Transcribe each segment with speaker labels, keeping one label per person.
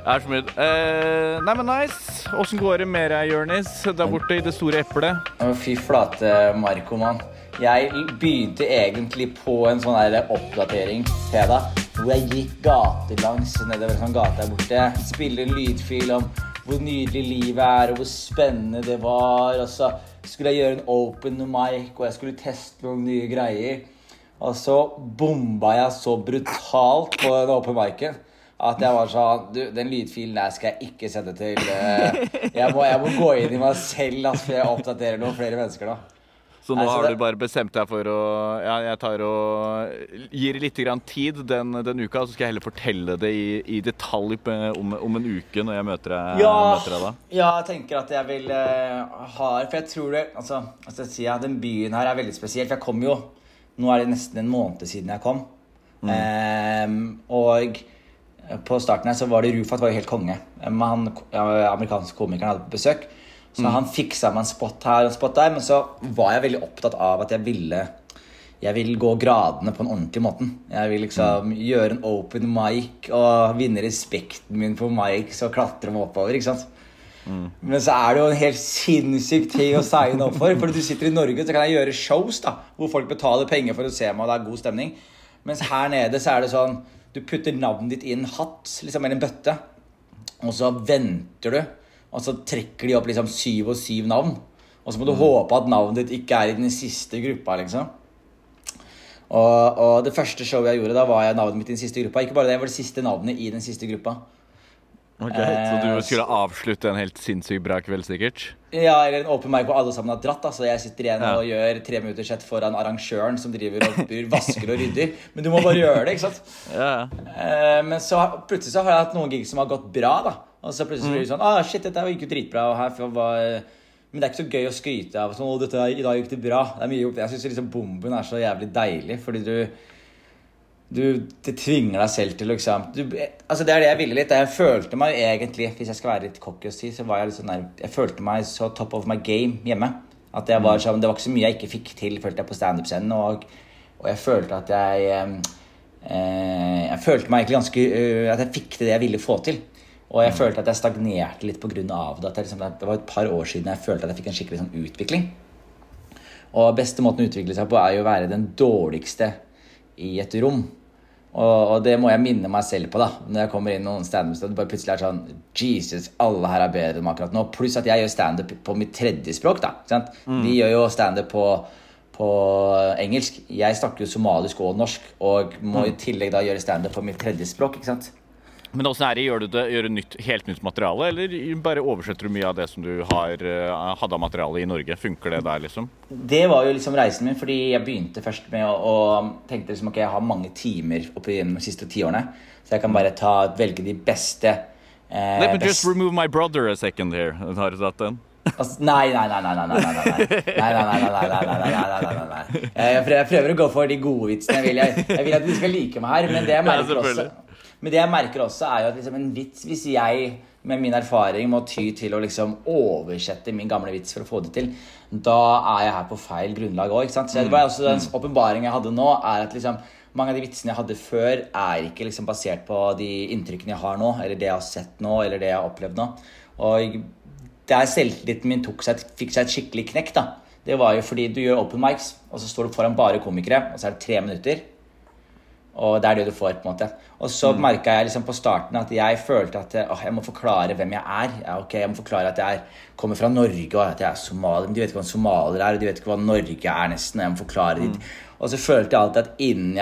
Speaker 1: Så mye. Nei, men nice. Hvordan går det med deg, Jørnis, der borte i det store eplet?
Speaker 2: Fy flate, Marco, mann. Jeg begynte egentlig på en sånn her oppdatering fredag, hvor jeg gikk gatelangs nedover en sånn gate der borte. Spiller en lydfil om hvor nydelig livet og hvor spennende det var. Og så skulle jeg gjøre en open mic, og jeg skulle teste noen nye greier. Og så bomba jeg så brutalt på den open mic'en at jeg var sånn, den lydfilen der skal jeg ikke sende til. Jeg må gå inn i meg selv, for jeg oppdaterer noen flere mennesker da.
Speaker 1: Så nå har du bare bestemt deg for å... Ja, jeg tar og gir litt grann tid den uka, så skal jeg heller fortelle det i detalj om en uke når jeg møter deg da.
Speaker 2: Ja, jeg tenker at jeg vil ha... For jeg tror det... Altså jeg sier at den byen her er veldig spesiell, for jeg kom jo... Nå er det nesten en måned siden jeg kom. Og på starten her så var det Rufat var jo helt konge. Han, amerikanske komikeren, hadde på besøk. Så han fiksa meg en spot her og en spot der, men så var jeg veldig opptatt av at jeg vil gå gradene på en ordentlig måte. Jeg vil liksom gjøre en open mic og vinne respekten min på mic og klatre meg oppover, ikke sant? Men så er det jo en helt sinnssyk ting å signe opp for du sitter i Norge, så kan jeg gjøre shows da, hvor folk betaler penger for å se meg, og det er god stemning. Mens her nede så er det sånn, du putter navnet ditt i en hatt, liksom, eller en bøtte, og så venter du, og så trekker de opp liksom 7 og 7 navn. Og så må du håpe at navnet ditt ikke er i den siste gruppa, liksom. Og det første showet jeg gjorde, da var jeg navnet mitt i den siste gruppa. Ikke bare det, jeg var det siste navnet i den siste gruppa.
Speaker 1: Ok, så du skulle avslutte en helt sinnssykt bra kveld, sikkert?
Speaker 2: Ja, eller en open mic hvor alle sammen har dratt, da. Så jeg sitter igjen og gjør 3 minutter sett foran arrangøren som driver og vasker og rydder. Men du må bare gjøre det, ikke sant?
Speaker 1: Ja.
Speaker 2: Men så plutselig så har jeg hatt noen gigs som har gått bra, da. Og så plutselig blir det sånn, shit, dette gikk jo dritbra, men det er ikke så gøy å skryte av, sånn, i dag gikk det bra. Det er mye gjort. Jeg synes liksom bomben er så jævlig deilig, fordi det tvinger deg selv til liksom, altså det er det jeg ville litt, jeg følte meg egentlig, hvis jeg skal være litt cocky og si, så var jeg litt sånn der, jeg følte meg så top of my game hjemme, at jeg var sånn, det var ikke så mye jeg ikke fikk til, følte jeg på stand-up-scenen, og jeg følte at jeg følte meg egentlig ganske, at jeg fikk til det jeg ville få til. Og jeg følte at jeg stagnerte litt på grunn av det. Det var et par år siden jeg følte at jeg fikk en skikkelig sånn utvikling. Og beste måten å utvikle seg på er jo å være den dårligste i et rom. Og det må jeg minne meg selv på da. Når jeg kommer inn i noen stand-up, det bare plutselig er sånn, Jesus, alle her er bedre enn akkurat nå. Pluss at jeg gjør stand-up på mitt tredje språk da. De gjør jo stand-up på engelsk. Jeg snakker jo somalisk og norsk, og må i tillegg da gjøre stand-up på mitt tredje språk, ikke sant?
Speaker 1: Men hvordan gjør du helt nytt materiale, eller bare oversetter du mye av det som du hadde av materiale i Norge? Funker det der, liksom?
Speaker 2: Det var jo liksom reisen min, fordi jeg begynte først med å tenkte liksom, ok, jeg har mange timer oppe gjennom de siste 10 årene, så jeg kan bare velge de beste.
Speaker 1: Let me just remove my brother a second here. Har du tatt den?
Speaker 2: Nei. Jeg prøver å gå for de gode vitsene. Jeg vil at de skal like meg her, men det jeg merker også er jo at liksom en vits, hvis jeg med min erfaring må ty til å liksom oversette min gamle vits for å få det til, da er jeg her på feil grunnlag også, ikke sant? Så det var også den åpenbaringen jeg hadde nå, er at liksom mange av de vitsene jeg hadde før er ikke liksom basert på de inntrykkene jeg har nå, eller det jeg har sett nå, eller det jeg har opplevd nå. Og der selvtilliten min fikk seg et skikkelig knekk da, det var jo fordi du gjør open mics, og så står du foran bare komikere, og så er det 3 minutter, og det er det du får på en måte. Og så merket jeg liksom på starten at jeg følte at jeg må forklare hvem jeg er. Jeg må forklare at jeg kommer fra Norge, og at jeg er somalier. Men de vet ikke hva en somalier er, og de vet ikke hva Norge er nesten, og jeg må forklare det. Og så følte jeg alltid at innen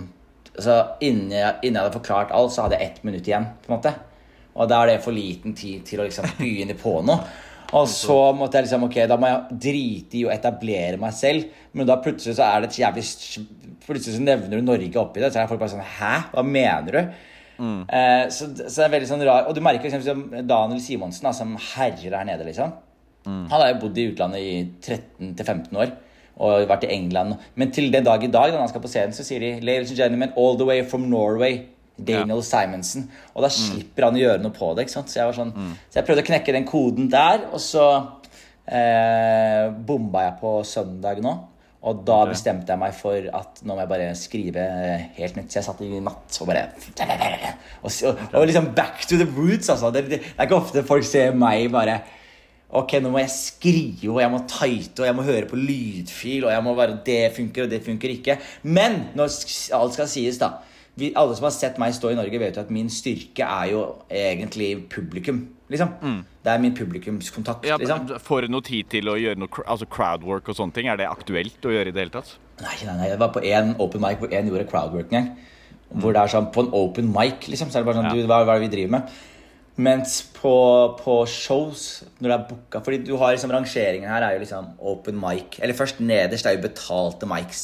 Speaker 2: jeg hadde forklart alt, så hadde jeg 1 minutt igjen, på en måte. Og da er det for liten tid til å liksom begynne på noe. Og så måtte jeg liksom, ok, da må jeg drite i å etablere meg selv, men da plutselig så er det et jævlig, plutselig så nevner du Norge oppi det, så er folk bare sånn, hæ? Hva mener du? Så det er veldig sånn rar, og du merker liksom som Daniel Simonsen da, som herrer her nede liksom. Han har jo bodd i utlandet i 13-15 år, og vært i England, men til den dag i dag, da han skal på scenen, så sier de, ladies and gentlemen, all the way from Norway, Daniel Simonsen, og da slipper han å gjøre noe på det, ikke sant? Så jeg var sånn, så jeg prøvde å knekke den koden der, og så bomba jeg på søndag nå, Og da bestemte jeg meg for at nå må jeg bare skrive helt nytt. Så jeg satt i natt og bare... Og liksom back to the roots, altså. Det ikke ofte folk ser meg bare... Ok, nå må jeg skrive, og jeg må tighte, og jeg må høre på lydfil, og jeg må bare... Det funker, og det funker ikke. Men når alt skal sies da, alle som har sett meg stå i Norge vet jo at min styrke jo egentlig publikum, liksom. Det min publikumskontakt, liksom.
Speaker 1: Får du noe tid til å gjøre noe crowdwork og sånne ting? Det aktuelt å gjøre i det hele tatt?
Speaker 2: Nei, jeg var på en open mic hvor en gjorde crowdwork en gang. Hvor det sånn, på en open mic, liksom, så det bare sånn, du, hva det vi driver med? Mens på shows, når det booket, fordi du har liksom rangeringen her jo liksom open mic, eller først nederst jo betalte mics.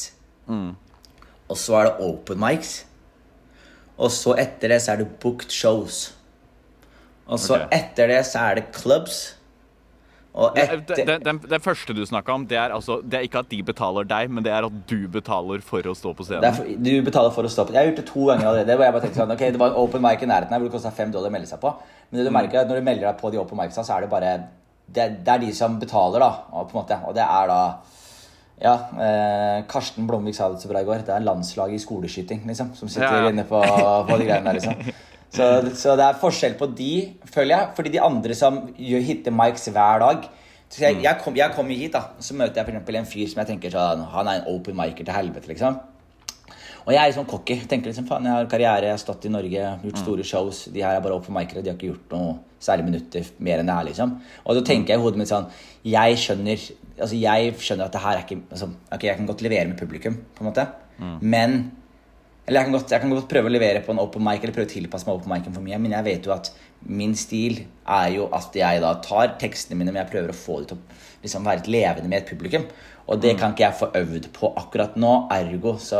Speaker 2: Og så det open mics. Og så etter det så det booked shows. Og så etter det så det clubs. Og
Speaker 1: den første du snakket om, det altså, det ikke at de betaler deg, men det at du betaler for å stå på scenen.
Speaker 2: Du betaler for å stå på. Jeg har gjort det 2 ganger allerede, hvor jeg bare tenkte sånn, ok, det var en open mic i nærheten her, hvor det kostet $5 å melde seg på. Men det du merker at når du melder deg på de open mics, så det bare, det de som betaler da, på en måte. Og det da, ja, Karsten Blomvik sa det så bra i går, det landslag i skoleskyting, liksom, som sitter inne på de greiene der, liksom. Så det forskjell på de, føler jeg, fordi de andre som hitter mics hver dag. Så jeg kom hit da, så møter jeg for eksempel en fyr som jeg tenker sånn, han en open micer til helvete, liksom. Og jeg liksom cocky, tenker liksom, faen, jeg har karriere, jeg har stått i Norge, gjort store shows, de her bare open micere, de har ikke gjort noe særlig minutter mer enn det her, liksom. Og så tenker jeg i hodet mitt sånn, jeg skjønner at det her ikke, altså, ok, jeg kan godt levere med publikum, på en måte, men... Eller jeg kan godt prøve å levere på en open mic, eller prøve å tilpasse meg open micen for mye, men jeg vet jo at min stil jo at jeg da tar tekstene mine, men jeg prøver å få det til å liksom være et levende med et publikum. Og det kan ikke jeg få øvd på akkurat nå, ergo så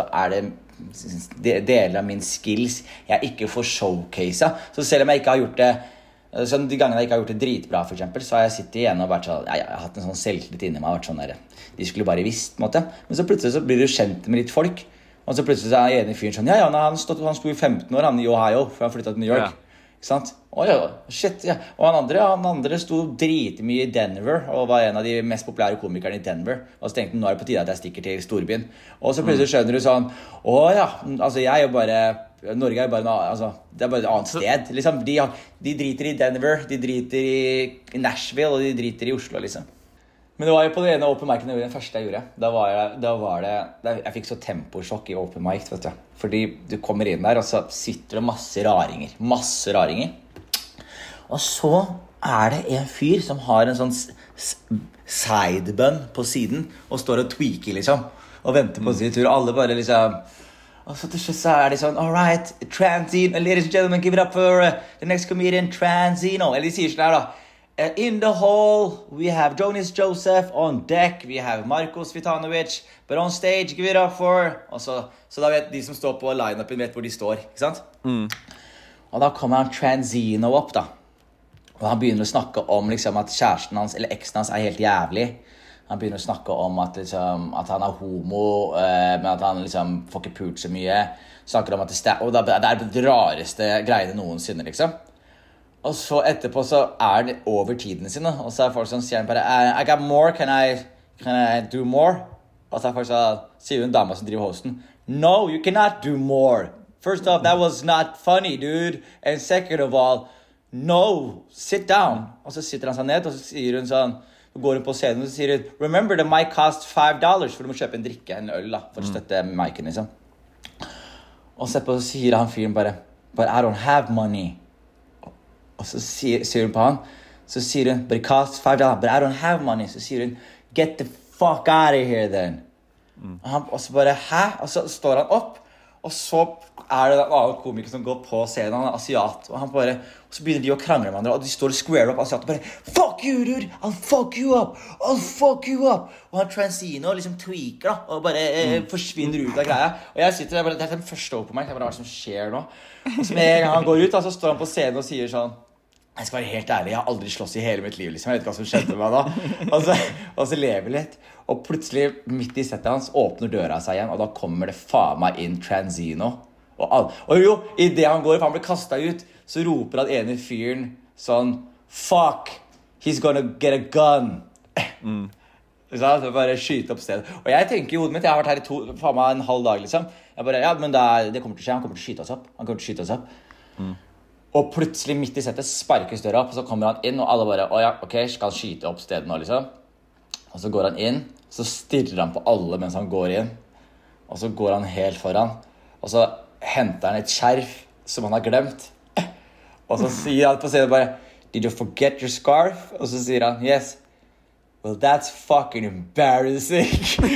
Speaker 2: det deler av min skills jeg ikke får showcaset. Så selv om jeg ikke har gjort det, sånn, de gangene jeg ikke har gjort det dritbra for eksempel, så har jeg sittet igjen og vært sånn, jeg har hatt en sånn selvtillit inni meg, vært sånn der, de skulle bare visst, på en måte. Men så plutselig så blir du kjent med litt folk, og så plutselig så en fyren sånn, ja, han sto i 15 år, han i Ohio, for han flyttet til New York. Ikke sant? Ja, shit, ja. Og han andre sto dritemye i Denver, og var en av de mest populære komikerne i Denver. Og så tenkte han, nå det på tide at jeg stikker til storbyen. Og så plutselig skjønner du sånn, ja, altså jeg bare, Norge bare, altså, det bare et annet sted, liksom. De driter i Denver, de driter i Nashville, og de driter i Oslo, liksom. Men det var jo på det ene open mic'en den første jeg gjorde. Jeg fikk så temposjokk i open mic, vet du. Fordi du kommer inn der, og så sitter det masse raringer. Og så det en fyr som har en sånn sidebun på siden, og står og tweaker, liksom. Og venter på sin tur, og alle bare liksom... Og så til slutt så de sånn, all right, Transino, ladies and gentlemen, give it up for the next comedian, Transino. Eller de sier sånn her da. In the hall, we have Jonas Joseph. On deck, we have Marcos Vitanovic. But on stage, give it up for... Og så da vet de som står på line-upen vet hvor de står, ikke sant? Og da kommer han Transino opp da. Og han begynner å snakke om liksom, at kjæresten hans, eller eksen hans, helt jævlig. Han begynner å snakke om at, liksom, at han homo, men at han liksom, får ikke pult så mye. Snakker om at og det det rareste greiene noensinne, liksom. Og så etterpå så det over tidene sine, og så folk som sier bare I got more, can I do more? Og så folk som sier en dame som driver hosten, no, you cannot do more. First off, that was not funny, dude. And second of all, no, sit down. Og så sitter han seg ned, og så sier hun sånn, så går hun på scenen, og så sier hun, remember the mic cost $5, for du må kjøpe en drikke, en øl da, for å støtte micen, liksom. Og så etterpå så sier han fyren bare, but I don't have money. Og så sier hun på han, så sier hun, but it costs $5, but I don't have money. Så sier hun, get the fuck out of here then. Og så bare, hæ? Og så står han opp, og så det en annen komiker som går på scenen, han asiat, og så begynner de å krangle med hverandre, og de står og square up, asiat, og bare, fuck you, dude, I'll fuck you up. Og han Transino liksom tweaker da, og bare forsvinner ut av greia. Og jeg sitter der, det den første open mic, hva som skjer nå? Og så med en gang han går ut, da, så står han på scenen og sier sånn, jeg skal være helt ærlig, jeg har aldri slåss i hele mitt liv, liksom. Jeg vet ikke hva som skjedde med meg da. Og så lever litt. Og plutselig, midt i settet hans, åpner døra seg igjen, og da kommer det faen meg inn Transino. Og jo, i det han går, for han blir kastet ut, så roper han ene fyren sånn, fuck, he's gonna get a gun. Så bare skyte opp stedet. Og jeg tenker i hodet mitt, jeg har vært her i faen meg en halv dag liksom. Jeg bare, ja, men det kommer til å skje, han kommer til å skyte oss opp. Og plutselig midt i settet sparkes døra opp, og så kommer han inn, og alle bare, ok, skal han skyte opp stedet nå liksom. Og så går han inn, så stirrer han på alle mens han går inn. Og så går han helt foran, og så henter han et skjerf som han har glemt. Og så sier han på stedet bare, did you forget your scarf? Og så sier han, yes. Well, that's fucking embarrassing.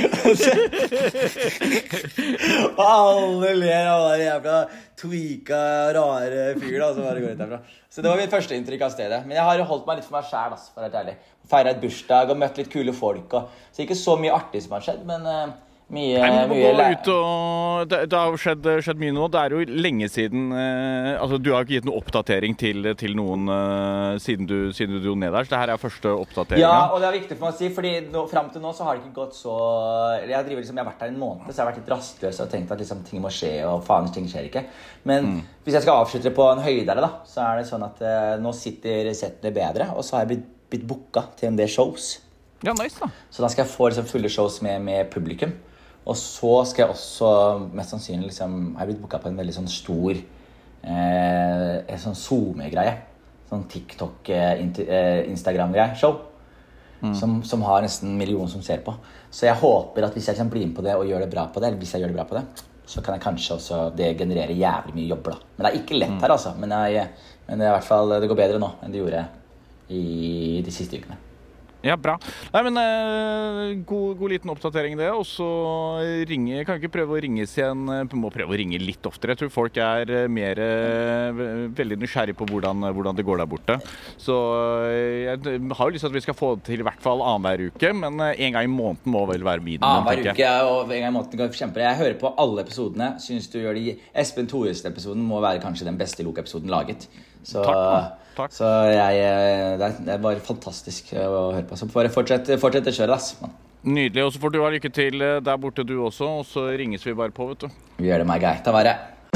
Speaker 2: Og alle ler av den jævla tweaka, rare fyren som bare går ut derfra. Så det var mitt første inntrykk av stedet. Men jeg har jo holdt meg litt for meg selv, for å være ærlig. Feiret et bursdag og møtt litt kule folk. Så ikke så mye artig som har skjedd, men mye
Speaker 1: ut og det har jo skjedd mye nå. Det er jo lenge siden altså du har ikke gitt noen oppdatering til noen siden du dro ned der. Så det her er første oppdatering.
Speaker 2: Ja, og det er viktig for meg å si, fordi frem til nå så har det ikke gått så jeg har vært her en måned, så jeg har vært litt rastløs og tenkt at liksom, ting må skje, og faen, ting skjer ikke. Men hvis jeg skal avslutte på en høydere da, så er det sånn at nå sitter settene bedre, og så har jeg blitt booket til en del shows.
Speaker 1: Ja, nice da.
Speaker 2: Så da skal jeg få liksom, fulle shows med publikum. Og så skal jeg også mest sannsynlig liksom, jeg har blitt booket på en veldig sånn stor sånn Zoom-greie, sånn TikTok, Instagram-greie, show som har nesten 1 million som ser på. Så jeg håper at hvis jeg liksom, blir med på det og gjør det bra på det, eller hvis jeg gjør det bra på det, så kan jeg kanskje også det generere jævlig mye jobber da. Men det er ikke lett her altså, men det er i hvert fall, det går bedre nå enn det gjorde i de siste ukene.
Speaker 1: Ja, bra. Nei, men god liten oppdatering det, og så kan ikke prøve å ringes igjen, må prøve å ringe litt oftere. Jeg tror folk er mer veldig nysgjerrig på hvordan det går der borte. Så jeg har jo lyst til at vi skal få det til i hvert fall annenhver uke, men en gang i måneden må vel være minimum.
Speaker 2: Annenhver uke og en gang i måneden går kjempebra. Jeg hører på alle episodene, synes du gjør det. Espen Thoresen-episoden må være kanskje den beste Loke-episoden laget. Så, takk. Så det er bare fantastisk å høre på. Så bare fortsett å kjøre, ass.
Speaker 1: Nydelig, og så får du ha lykke til der borte du også, og så ringes vi bare på, vet du.
Speaker 2: Vi gjør det, my guy. Ta vare.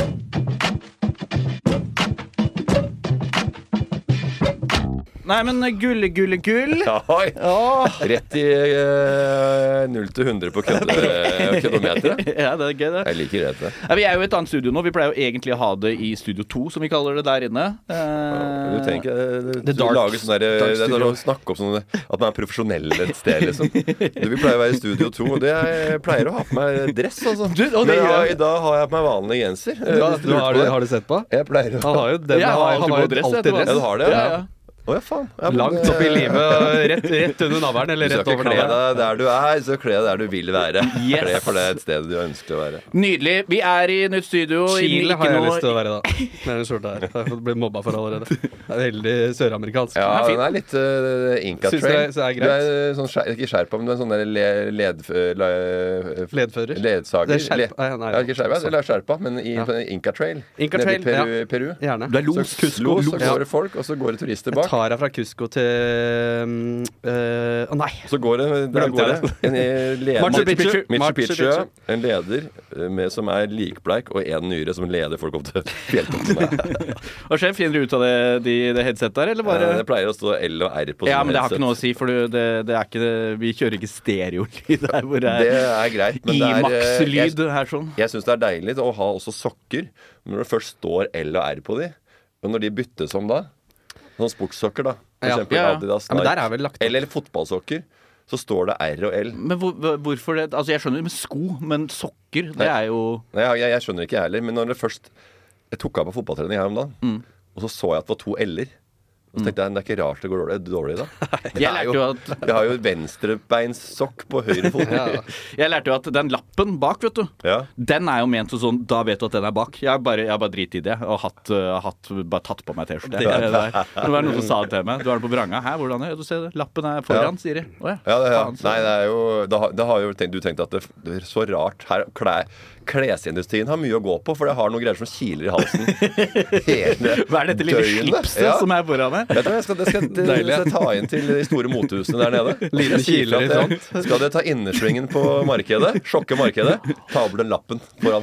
Speaker 1: Nei, men gull.
Speaker 3: Ja, rett i 0 til 100 på køddometeret.
Speaker 1: Ja, det er gøy det.
Speaker 3: Jeg liker det.
Speaker 1: Ja, vi er jo i et annet studio nå. Vi pleier jo egentlig å ha det i Studio 2, som vi kaller det der inne.
Speaker 3: Du tenker du lager sånn der, det er å snakke om sånn at man er profesjonell et sted, liksom. Vi pleier å være i Studio 2, og jeg pleier å ha på meg dress, altså. Men i dag har jeg på meg vanlig genser.
Speaker 4: Har du sett på?
Speaker 3: Jeg pleier å...
Speaker 4: Han har jo den, han har jo alltid dress.
Speaker 3: Ja, du har det, ja. Åja, faen.
Speaker 4: Langt opp i livet, rett under navlen, eller rett over navlen.
Speaker 3: Så kle deg der du er, så kle deg der du vil være. Kle for det et sted du ønsker å være.
Speaker 1: Nydelig. Vi er i nytt studio.
Speaker 4: Chile har jeg lyst til å være da. Med den skjorta her. Jeg har fått blitt mobba for allerede. Det er veldig søramerikansk.
Speaker 3: Ja, den er litt Inca Trail.
Speaker 4: Synes det er greit?
Speaker 3: Du er sånn, ikke skjerpa, men du er sånn der
Speaker 4: ledfører?
Speaker 3: Ledsager.
Speaker 4: Nei,
Speaker 3: ikke skjerpa, eller skjerpa, men i Inca Trail.
Speaker 4: Inca Trail,
Speaker 3: nede i Peru.
Speaker 4: Gjerne.
Speaker 1: Det er los.
Speaker 3: Så går det folk, og så går det turister bak.
Speaker 4: Tar jeg fra Cusco til nei.
Speaker 3: Så går det en leder
Speaker 4: Machu Picchu.
Speaker 3: En leder som er likbleik, og en nyre som leder folk opp til fjelltoppene.
Speaker 1: Hva skjer? Finner du ut av det headsetet der, eller bare?
Speaker 3: Det pleier å stå L og R på sånn headset.
Speaker 1: Ja, men det har ikke noe å si, for det er ikke det. Vi kjører ikke stereolyd der hvor det
Speaker 3: er greit, men det er
Speaker 1: IMAX-lyd her sånn.
Speaker 3: Jeg synes det er deilig å ha også sokker, men når det først står L og R på de, og når de byttes om da, sånn sportssokker da, for eksempel Adidas, Nike,
Speaker 4: der er vel lagt opp.
Speaker 3: eller fotballsokker, så står det R og L.
Speaker 1: Men hvorfor det? Altså jeg skjønner det med sko, men sokker, det er jo...
Speaker 3: Nei, jeg skjønner ikke heller, men når det først... Jeg tok av på fotballtrening her om dagen, og så jeg at det var 2 L-er. Og så tenkte jeg, det er ikke rart det går dårlig da. Jeg har jo venstrebeinssokk på høyre fot.
Speaker 1: Jeg lærte jo at den lappen bak, vet du, den er jo ment sånn, da vet du at den er bak. Jeg har bare drit i det, og bare tatt på meg t-skjorte. Det var noen som sa det til meg. Du har den på vranga. Her, hvordan er det? Du ser det. Lappen er foran, sier de.
Speaker 3: Nei, det er jo... Da har jo du tenkt at det er så rart. Her, klesindustrien har mye å gå på, for det har noen greier som kiler i halsen hele
Speaker 1: Hva er dette lille slipset som er foran meg?
Speaker 3: Vet du, det skal jeg ta inn til de store mothusene der nede.
Speaker 4: Lille kiler i sånt.
Speaker 3: Skal det ta innersvingen på markedet, sjokke markedet, ta over den lappen foran her.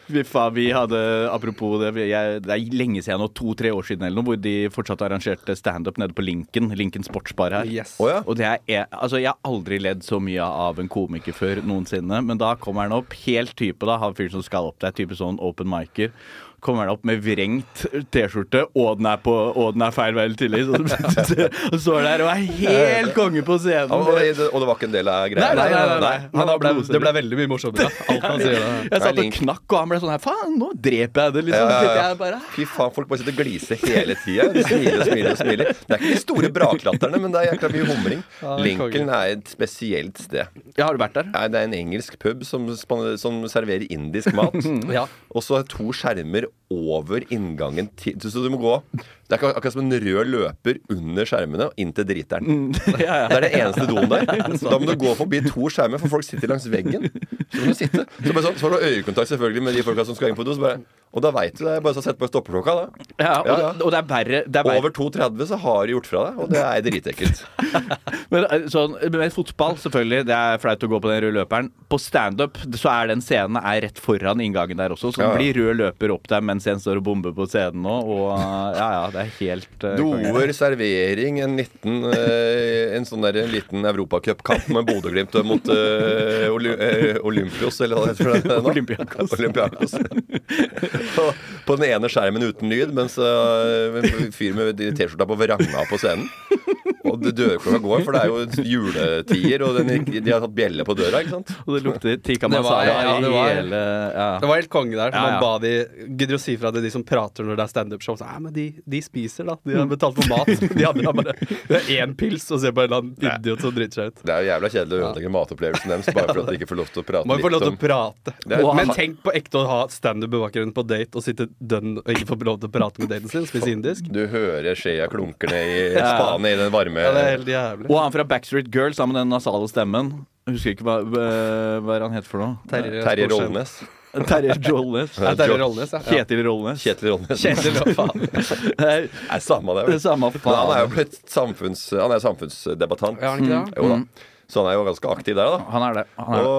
Speaker 1: Fy faen, vi hadde, apropos det, det lenge siden nå, 2-3 år siden eller noe, hvor de fortsatt arrangerte stand-up nede på Lincoln Sportsbar her.
Speaker 4: Yes.
Speaker 1: Og det altså jeg har aldri ledd så mye av en komiker før noensinne, men da kommer han opp, helt type da, han fyr som skal opp, det type sånn open micer, kommer han opp med vrengt t-skjorte, og den er feil vei til og står der og helt konge på scenen.
Speaker 3: Og det var ikke en del av greia?
Speaker 4: Nei. Det ble veldig mye morsommere. Alt han sier da.
Speaker 1: Jeg satt og knakk, og han ble sånn her, faen, nå dreper jeg det, liksom. Jeg bare,
Speaker 3: fy faen, folk bare sitter og gliser hele tiden. De smiler. Det er ikke de store braklatterne, men det er jækla mye humring. Lincoln er et spesielt sted.
Speaker 1: Ja, har du vært der?
Speaker 3: Nei, det er en engelsk pub som serverer indisk mat. Og så 2 skjermer over inngangen til, så du må gå. Det er akkurat som en rød løper under skjermene og inn til driteren. Det er det eneste doen der. Da må du gå forbi 2 skjermer, for folk sitter langs veggen. Så må du sitte. Så får du øyekontakt selvfølgelig med de folka som skal inn på do. Og da vet du det, bare så sett på stoppeklokka da.
Speaker 1: Og det er verre.
Speaker 3: Over 2.30 så har du gjort fra deg, og det er dritekkelt.
Speaker 1: Med fotball, selvfølgelig, det er flaut å gå på den røde løperen. På stand-up så er den scenen rett foran inngangen der også, så det blir rød løper opp der mens en står og bomber på scenen nå, og det er helt
Speaker 3: doer, servering, en liten Europacup-kamp med Bodø-Glimt mot Olympios, eller hva det heter det nå? Olympiakos. På den ene skjermen uten lyd, mens en fyr med t-skjorta på vranga på scenen. Og dørklokka går, for det er jo juletider, og de har tatt bjelle på døra, ikke sant?
Speaker 1: Og det lukter tikka masala
Speaker 4: det var helt konge der. Man ba de gidder å si fra til de som prater når det er stand-up-show. Men de spiser da, de har betalt for mat. De andre har bare 1 pils og ser på en eller annen idiot som driter seg ut.
Speaker 3: Det er jo jævla kjedelig å ødelegge matopplevelsen deres, bare for at de ikke får lov til å prate litt om.
Speaker 4: Man får lov til å prate. Men tenk på ekte å ha stand-up-bakgrunnen på date og sitte dønn og ikke få lov til å prate med daten sin, spise indisk.
Speaker 3: Du hører skjea klunker ned i spanen i den varme.
Speaker 4: Ja, det er helt jævlig.
Speaker 1: Og han fra Backstreet Girls sammen med den nasale stemmen. Jeg husker ikke hva han het for noe.
Speaker 3: Terje Rollnes.
Speaker 1: Terje Rollnes.
Speaker 3: Kjetil Rollnes. Det er samme det. Han er jo blitt samfunnsdebattant.
Speaker 4: Ja, han ikke det?
Speaker 3: Jo da. Så han er jo ganske aktiv der da.
Speaker 1: Han er det.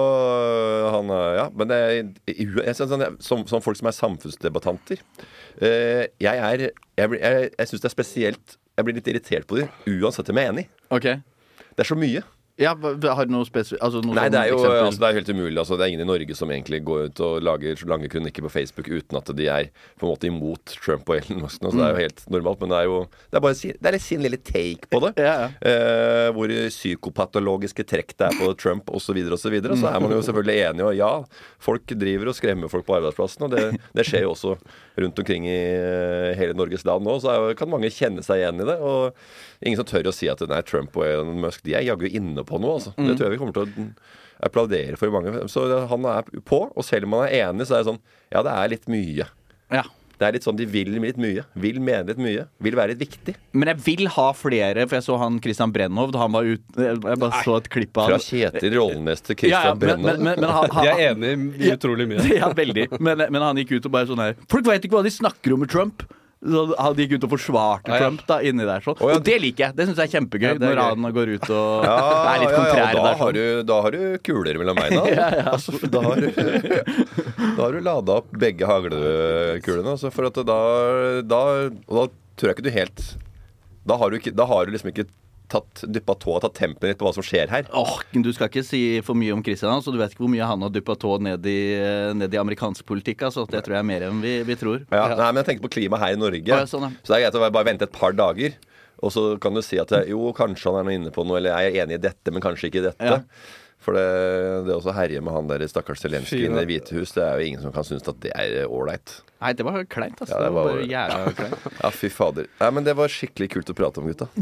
Speaker 3: Men jeg synes som folk som er samfunnsdebattanter, jeg synes det er spesielt. Jeg blir litt irritert på dem, uansett om jeg er enig.
Speaker 1: Okay.
Speaker 3: Det er så mye.
Speaker 1: Ja, har du noe spesielt?
Speaker 3: Nei, det er jo det er helt umulig. Det er ingen i Norge som egentlig går ut og lager så lange kronikker på Facebook uten at de er på en måte imot Trump og Elon Musk. Så det er jo helt normalt, men det er litt sin lille take på det. Hvor psykopatologiske trekk det er på Trump og så videre. Så er man jo selvfølgelig enig, og folk driver og skremmer folk på arbeidsplassen, og det skjer jo også rundt omkring i hele Norges land nå, så kan mange kjenne seg igjen i det, og ingen som tør å si at nei, Trump og Elon Musk, de er jaggu inne på noe, altså. Det tror jeg vi kommer til å applaudere for mange. Så han er på, og selv om han er enig, så er det sånn, ja, det er litt mye.
Speaker 1: Ja.
Speaker 3: Det er litt sånn, de vil litt mye, vil mene litt mye, vil være litt viktig.
Speaker 1: Men jeg vil ha flere, for jeg så han Christian Brennhovd, han var ute, jeg bare så et klipp av
Speaker 3: fra Kjetil Rollnes til Christian Brennhovd.
Speaker 1: Men
Speaker 4: de er enige utrolig mye.
Speaker 1: Ja, veldig. Men han gikk ut og bare sånn her, folk vet ikke hva de snakker om med Trump. Så han gikk ut og forsvarte Trump da, inni der sånn. Og det liker jeg, det synes jeg er kjempegøy når han går ut og er litt kontrær der sånn.
Speaker 3: Da har du kuler mellom beina. Altså, da har du ladet opp begge haglekulene, altså, for at da tror jeg ikke du helt da har du liksom ikke dyppet tå og tatt tempen litt på hva som skjer her.
Speaker 1: Du skal ikke si for mye om Christian, så du vet ikke hvor mye han har dyppet tå ned i amerikansk politikk, altså. Det tror jeg er mer enn vi tror.
Speaker 3: Nei, men jeg tenker på klima her i Norge. Så det er greit å bare vente et par dager, og så kan du si at kanskje han er noe inne på noe, eller jeg er enig i dette, men kanskje ikke i dette. For det også herje med han der stakkars Zelenskyj i Det hvite hus, det er jo ingen som kan synes at det er ålreit.
Speaker 1: Nei, det var kleint, altså.
Speaker 3: Ja, det var
Speaker 1: bare jævla kleint.
Speaker 3: Ja, fy fader. Nei, men det var skikkelig kult å prate om, gutta.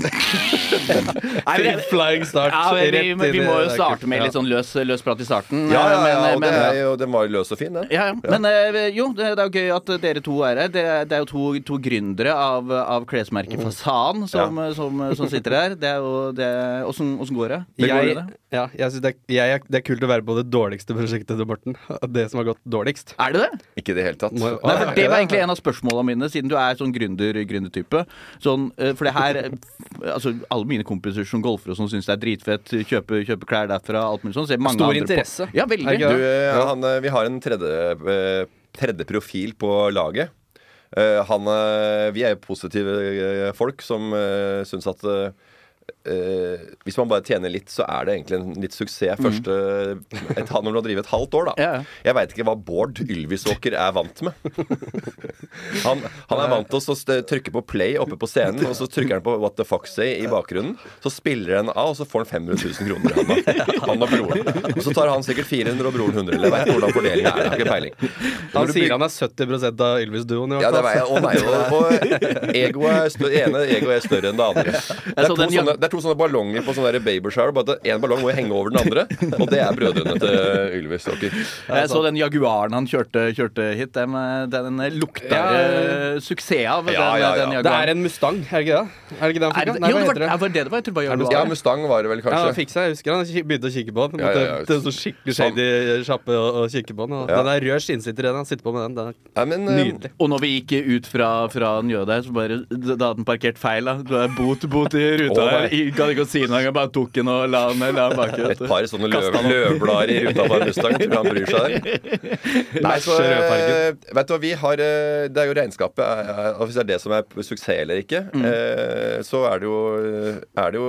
Speaker 4: Flying start.
Speaker 1: Vi må jo starte med litt sånn løs prat i starten.
Speaker 3: Den var løs og fin, den.
Speaker 1: Men det er jo gøy at dere to er her. Det er jo to gründere av klesmerket Fasan som sitter her. Hvordan går det?
Speaker 4: Jeg synes det er kult å være på det dårligste prosjektet til Morten. Det som har gått dårligst.
Speaker 1: Er det det?
Speaker 3: Ikke det hele tatt.
Speaker 1: Nei, det var egentlig en av spørsmålene mine, siden du er sånn gründertype. For det her, altså alle mine kompiser som golfer og sånn synes det er dritfett, kjøpe klær derfra, alt mulig sånn.
Speaker 4: Stor interesse.
Speaker 1: Ja, veldig.
Speaker 3: Vi har en tredje tredje profil på laget. Vi jo positive folk som synes at hvis man bare tjener litt, så det egentlig en litt suksess første når du har drivet et halvt år da. Jeg vet ikke hva Bård Ylvisåker vant med. Han vant til å trykke på play oppe på scenen, og så trykker han på What the Fuck Say i bakgrunnen, så spiller han av, og så får han 500 000 kroner han og broren. Og så tar han sikkert 400 og broren 100, eller jeg vet ikke hvordan fordelingen jeg har ikke peiling.
Speaker 4: Han sier han 70% av Ylvis-duoen i hvert fall.
Speaker 3: Ja, det vet jeg, og egoet større enn det andre. Det to sånne ballonger på sånne baby shower, bare at en ballong må henge over den andre, og det brødrene til Ylvisåker.
Speaker 1: Jeg så den Jaguaren han kjørte hit, den lukter suksess av. Den Jaguaren.
Speaker 4: Det en Mustang, det ikke det? Det ikke det han fikk?
Speaker 1: Nei, hva heter det? Jeg tror det var Jaguar.
Speaker 3: Ja, Mustang var det vel kanskje.
Speaker 4: Ja, han fikk seg, jeg husker han begynte å kikke på den. Det så skikkelig shady kjappe å kikke på den. Den rød skinnsitter igjen, han sitter på med den. Den nydelig.
Speaker 1: Og når vi gikk ut fra Njø der, så bare, da hadde den parkert feil da. Det bot i ruta her. Jeg kan ikke si noe, jeg bare tok den og la den bak.
Speaker 3: Et par sånne løvblader i ruta på en Mustang, tror han bryr seg der. Nei, så vet du hva, vi har det jo regnskapet, og hvis det det som suksess eller ikke, så det jo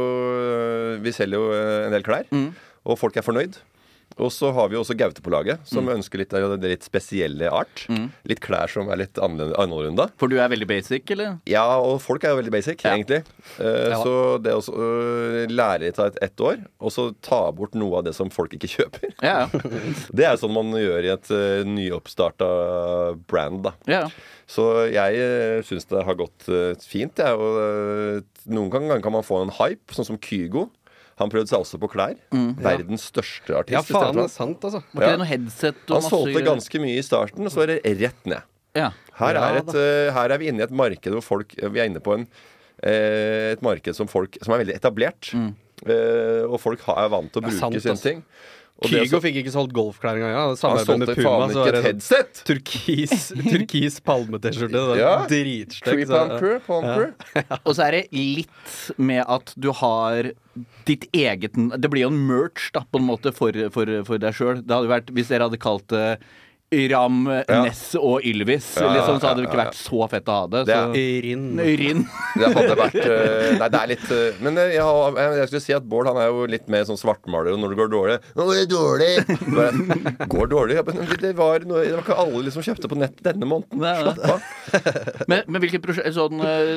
Speaker 3: vi selger jo en del klær, og folk fornøyd. Og så har vi også Gaute på laget, som ønsker litt av det litt spesielle art. Litt klær som litt annerledes.
Speaker 1: For du veldig basic, eller?
Speaker 3: Ja, og folk jo veldig basic, egentlig. Så det å lære litt av ett år, og så ta bort noe av det som folk ikke kjøper. Det jo sånn man gjør i et nyoppstartet brand, da. Så jeg synes det har gått fint. Og noen ganger kan man få en hype, sånn som Kygo. Han prøvde seg også på klær. Verdens største artist.
Speaker 4: Ja, faen, det sant, altså.
Speaker 1: Var ikke det noe headset og
Speaker 3: han solgte ganske mye i starten, og så det rett ned. Her vi inne i et marked hvor folk vi inne på et marked som veldig etablert. Og folk vant til å bruke sine ting.
Speaker 4: Kygo fikk ikke solgt golfklær engang. Han
Speaker 3: solgte faen ikke et headset.
Speaker 4: Turkis palme-t-skjorte. Dritstøkt.
Speaker 1: Og så det litt med at du har ditt eget. Det blir jo en merch da, på en måte for deg selv. Det hadde vært, hvis dere hadde kalt det Ram, Ness og Ylvis liksom, så hadde det ikke vært så fett å ha det.
Speaker 4: Rinn.
Speaker 3: Det hadde vært Nei, det litt men jeg skulle si at Bård, han jo litt mer sånn svartmaler, og når det går dårlig Nå det dårlig! Går dårlig? Det var ikke alle liksom kjøpte på nett denne måneden. Slapp av.
Speaker 1: Men hvilket prosjekt sånn,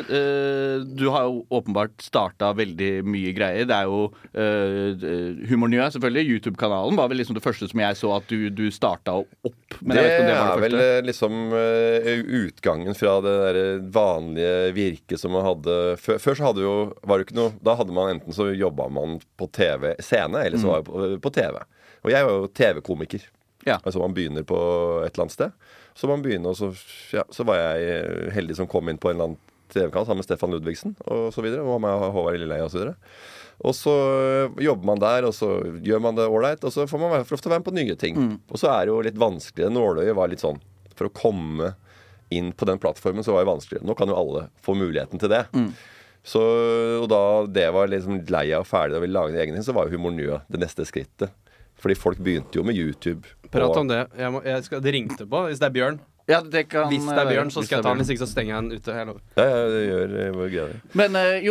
Speaker 1: du har jo åpenbart startet veldig mye greier. Det jo Humornø, selvfølgelig. YouTube-kanalen var vel liksom det første som jeg så at du startet opp. Men
Speaker 3: det vel liksom utgangen fra det der vanlige virket som man hadde. Før så var det ikke noe. Da hadde man enten så jobbet man på TV-scene, eller så var det på TV. Og jeg var jo TV-komiker. Altså man begynner på et eller annet sted. Så man begynner, og så var jeg heldig som kom inn på en eller annen TV-kanal sammen med Stefan Ludvigsen og så videre, og med Håvard Lilleheie og så videre. Og så jobber man der, og så gjør man det ålreit, og så får man for ofte være med på nye ting. Og så det jo litt vanskelig. Nåløyet var litt sånn, for å komme inn på den plattformen så var det vanskeligere. Nå kan jo alle få muligheten til det. Så, og da det var liksom lei av og ferdig og ville lage en egen ting, så var jo Humornø det neste skrittet. Fordi folk begynte jo med YouTube.
Speaker 4: Prat om det. Det ringte på, hvis det Bjørn.
Speaker 1: Ja, det kan,
Speaker 4: hvis det Bjørn, så skal jeg ta den. Hvis ikke så stenger jeg den ute.
Speaker 3: Ja, det gjør greier.
Speaker 1: Men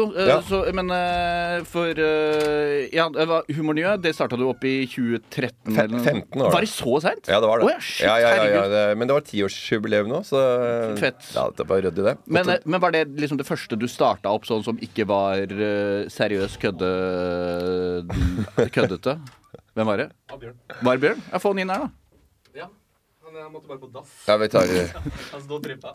Speaker 1: Humornø, det startet du opp i 2013 eller
Speaker 3: 15 år.
Speaker 1: Var det så sent?
Speaker 3: Ja, det var det.
Speaker 1: Shit,
Speaker 3: men det var 10-årsjubileum nå, så
Speaker 1: fett.
Speaker 3: Ja, det var rødt i det.
Speaker 1: Men var det liksom det første du startet opp sånn som ikke var seriøst køddete? Hvem var det?
Speaker 4: Bjørn.
Speaker 1: Var det Bjørn? Jeg får den inn her da.
Speaker 4: Jeg måtte bare på dass.
Speaker 3: Ja, vi tar
Speaker 4: Han stod og trippa.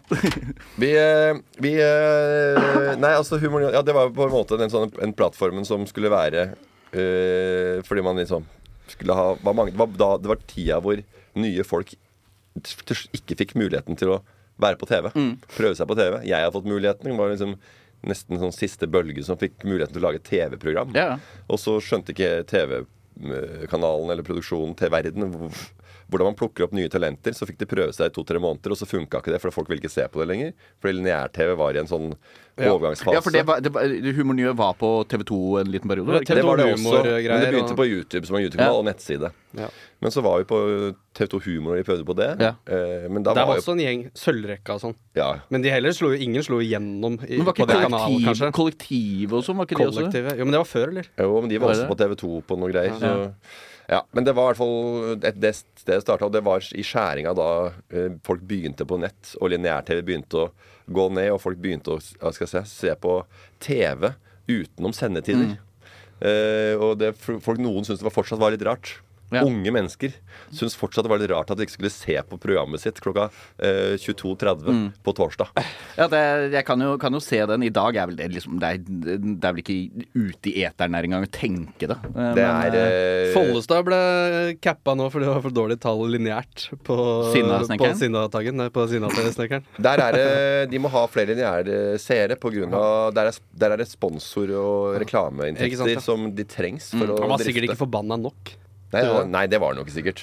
Speaker 3: Nei, altså Humornø, ja, det var på en måte en plattformen som skulle være fordi man liksom skulle ha det var tida hvor nye folk ikke fikk muligheten til å være på TV. Prøve seg på TV. Jeg har fått muligheten. Det var liksom nesten sånn siste bølge som fikk muligheten til å lage et TV-program. Og så skjønte ikke TV-kanalen eller produksjonen til verden hvordan man plukker opp nye talenter. Så fikk de prøve seg i 2-3 måneder, og så funka ikke det, for folk ville ikke se på det lenger. Fordi lineær-TV var i en sånn overgangsfase.
Speaker 1: Ja, for Humornyhet var på TV2 en liten periode.
Speaker 3: Det var det også, men det begynte på YouTube som en YouTube-kanal og nettside. Ja. Men så var vi på TV2 Humor og vi prøvde på det. Ja.
Speaker 4: Men da var også en gjeng sølvrekka og sånn. Ja. Men ingen slo igjennom
Speaker 1: men var ikke kollektiv og sånn? Var ikke det også?
Speaker 4: Jo, men det var før, eller?
Speaker 3: Jo, men de var også på TV2 på noen greier. Så ja, men det var i hvert fall det stedet startet, og det var i skjæringa da folk begynte på nett, og lineær-TV begynte å gå ned, og folk begynte å se på TV utenom sendetider. Og noen syntes det fortsatt var litt rart. Ja. Unge mennesker syntes fortsatt det var litt rart at de ikke skulle se på programmet sitt klokka 22.30 på torsdag.
Speaker 1: Ja, jeg kan jo se den. I dag er vel det liksom det er vel ikke ute i eteren her engang å tenke det.
Speaker 4: Follestad ble kappa nå fordi det var for dårlig tall lineært på Sinnataggen. På Sinnataggen-snekkeren.
Speaker 3: Der de må ha flere lineære seere på grunn av der er det sponsor- og reklameinntekter som de trengs for å drifte.
Speaker 4: Han var sikkert ikke forbanna nok.
Speaker 3: Nei, det var det nok sikkert.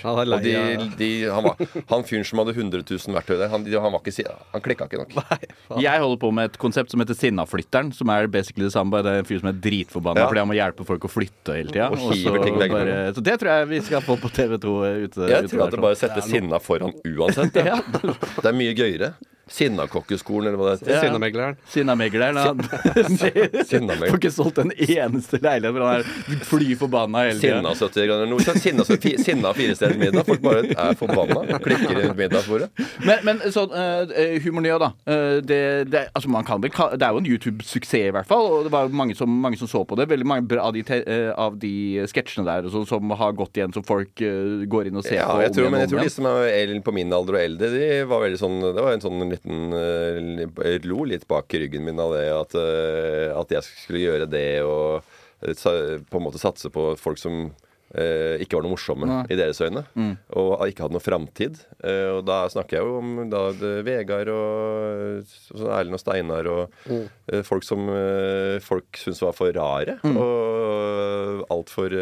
Speaker 3: Og han fyren som hadde 100 000 verktøy der, han klikka ikke nok.
Speaker 1: Jeg holder på med et konsept som heter Sinnaflytteren, som er basically det samme, bare det er en fyr som er dritforbanna fordi han må hjelpe folk å flytte hele tida. Så det tror jeg vi skal få på TV2 ute.
Speaker 3: Jeg tror at det bare setter sinna foran uansett. Ja. Det er mye gøyere. Sinnakokkeskolen, eller hva det
Speaker 4: heter.
Speaker 1: Sinnamegleren. Får ikke solgt en eneste leilighet, for han er fly forbanna hele tiden.
Speaker 3: Sinna 70 grader nord. Sinna 4-steders middag. Folk bare er forbanna. Klikker i middagsbordet. Men
Speaker 1: sånn, Humornyhet da. Altså man kan vel, det er jo en YouTube-suksess i hvert fall, og det var mange som så på det. Veldig mange av de sketsjene der som har gått igjen, som folk går inn og ser på.
Speaker 3: Jeg tror de som er på min alder og eldre, de var veldig sånn, det var en sånn lo litt bak ryggen min av det at jeg skulle gjøre det og på en måte satse på folk som ikke var noe morsomme i deres øyne og ikke hadde noe fremtid, og da snakker jeg jo om Vegard og Erlend og Steinar og folk som folk synes var for rare og alt for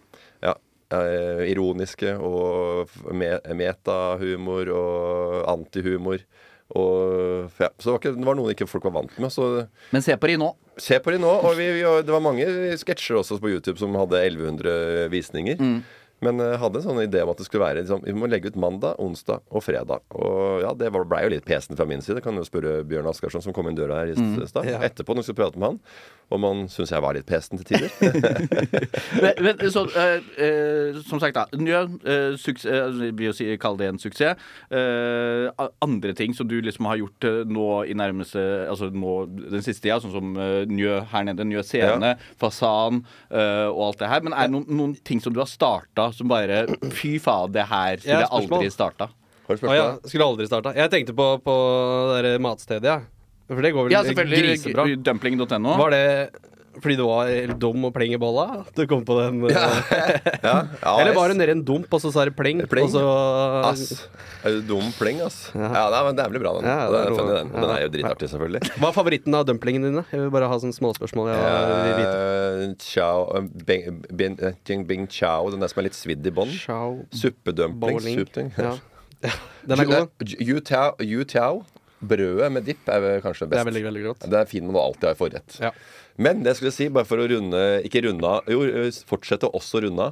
Speaker 3: ironiske og metahumor og antihumor. Så det var noen ikke folk var vant med.
Speaker 1: Men se på de nå.
Speaker 3: Og det var mange sketsjer også på YouTube som hadde 1100 visninger. Men hadde en sånn idé om at det skulle være liksom, vi må legge ut mandag, onsdag og fredag. Og ja, det ble jo litt pesen fra min side. Kan jo spørre Bjørn Askarsson som kom inn døra her i stad etterpå når vi skal prate med han, om han synes jeg var litt pesen til tider.
Speaker 1: men som sagt da, vi vil kalle det en suksess. Andre ting som du liksom har gjort nå i nærmeste, altså nå den siste tida, sånn som Njø her nede, Njø scene, Fasan og alt det her. Men er det noen ting som du har startet som bare, fy faen, det her skulle jeg aldri starta?
Speaker 4: Skulle aldri starta. Jeg tenkte på det matstedet, for det går vel grisebra.
Speaker 1: Dumpling.no.
Speaker 4: Var det fordi du var dum og pleng i bolla? Du kom på den eller var det nede en dump, og så sa det pleng? Og så
Speaker 3: er du dum pleng, ass? Men det er vel bra den. Det er funny, den. Den er jo dritartig, selvfølgelig.
Speaker 4: Hva er favoritten av dumplingene dine? Jeg vil bare ha sånne småspørsmål.
Speaker 3: Bing Chao, den der som er litt svidd i bånd. Suppedumpling.
Speaker 4: Den er god.
Speaker 3: Yu Tao. Brødet med dipp er kanskje best.
Speaker 4: Det er veldig, veldig godt.
Speaker 3: Det er fint man alltid har forrett. Men det skulle jeg si, bare for å fortsette også å runde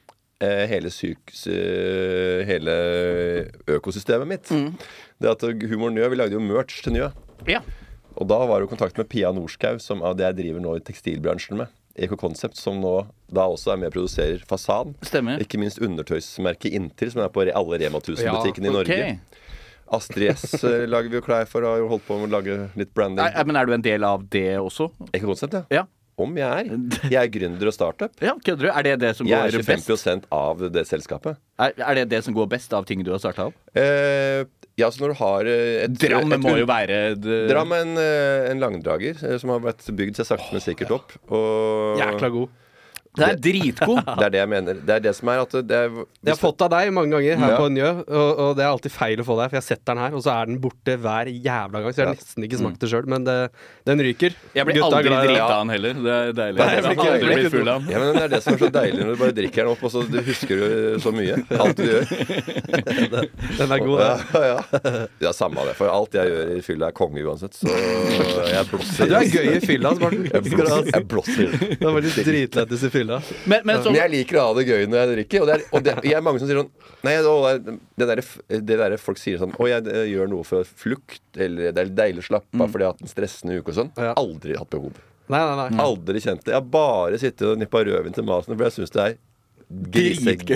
Speaker 3: hele økosystemet mitt. Det at Humor Njø, vi lagde jo merch til Njø. Og da var det kontakt med Pia Norskau, som er det jeg driver nå i tekstilbransjen med. Eco-Concept, som nå da også er med og produserer Fasan.
Speaker 1: Stemmer.
Speaker 3: Ikke minst undertøysmerket Inntil, som er på alle Rema 1000-butikkene i Norge. Astrid S lager vi jo klær for, og har holdt på med å lage litt branding.
Speaker 1: Men er du en del av det også?
Speaker 3: Eco-Concept, ja. Om jeg er. Jeg er gründer og startup.
Speaker 1: Ja, kødder du? Er det det som går best?
Speaker 3: Jeg er 25% av det selskapet.
Speaker 1: Er det det som går best av ting du har startet opp?
Speaker 3: Så når du har
Speaker 1: Dram må jo være
Speaker 3: Dram er en langdrager som har vært bygd seg sakte, men sikkert opp.
Speaker 4: Jækla god.
Speaker 1: Det dritgod.
Speaker 3: Det det jeg mener. Det det som at det
Speaker 4: Jeg har fått av deg mange ganger her på Njø, og det alltid feil å få deg, for jeg setter den her, og så den borte hver jævla gang, så jeg har nesten ikke smakt det selv, men den ryker.
Speaker 1: Jeg blir aldri dritt av den heller. Det deilig. Jeg blir aldri blitt full av den.
Speaker 3: Ja, men det det som så deilig når du bare drikker den opp, og så du husker du så mye. Alt du gjør.
Speaker 4: Den god,
Speaker 3: Ja, samme av det. For alt jeg gjør i fylla konge uansett, så jeg blåser.
Speaker 4: Du gøy i fylla, Martin.
Speaker 3: Jeg blåser.
Speaker 4: Det var litt dritlettis i fylla.
Speaker 3: Men jeg liker å ha det gøy når jeg drikker. Og jeg er mange som sier sånn nei, det der folk sier sånn jeg gjør noe for flukt, eller det deilig å slappe av fordi jeg har hatt en stressende uke og sånn. Aldri hatt behov.
Speaker 4: Nei.
Speaker 3: Aldri kjent det. Jeg har bare sittet og nippa rødvin til maten, for jeg synes det grisegøy.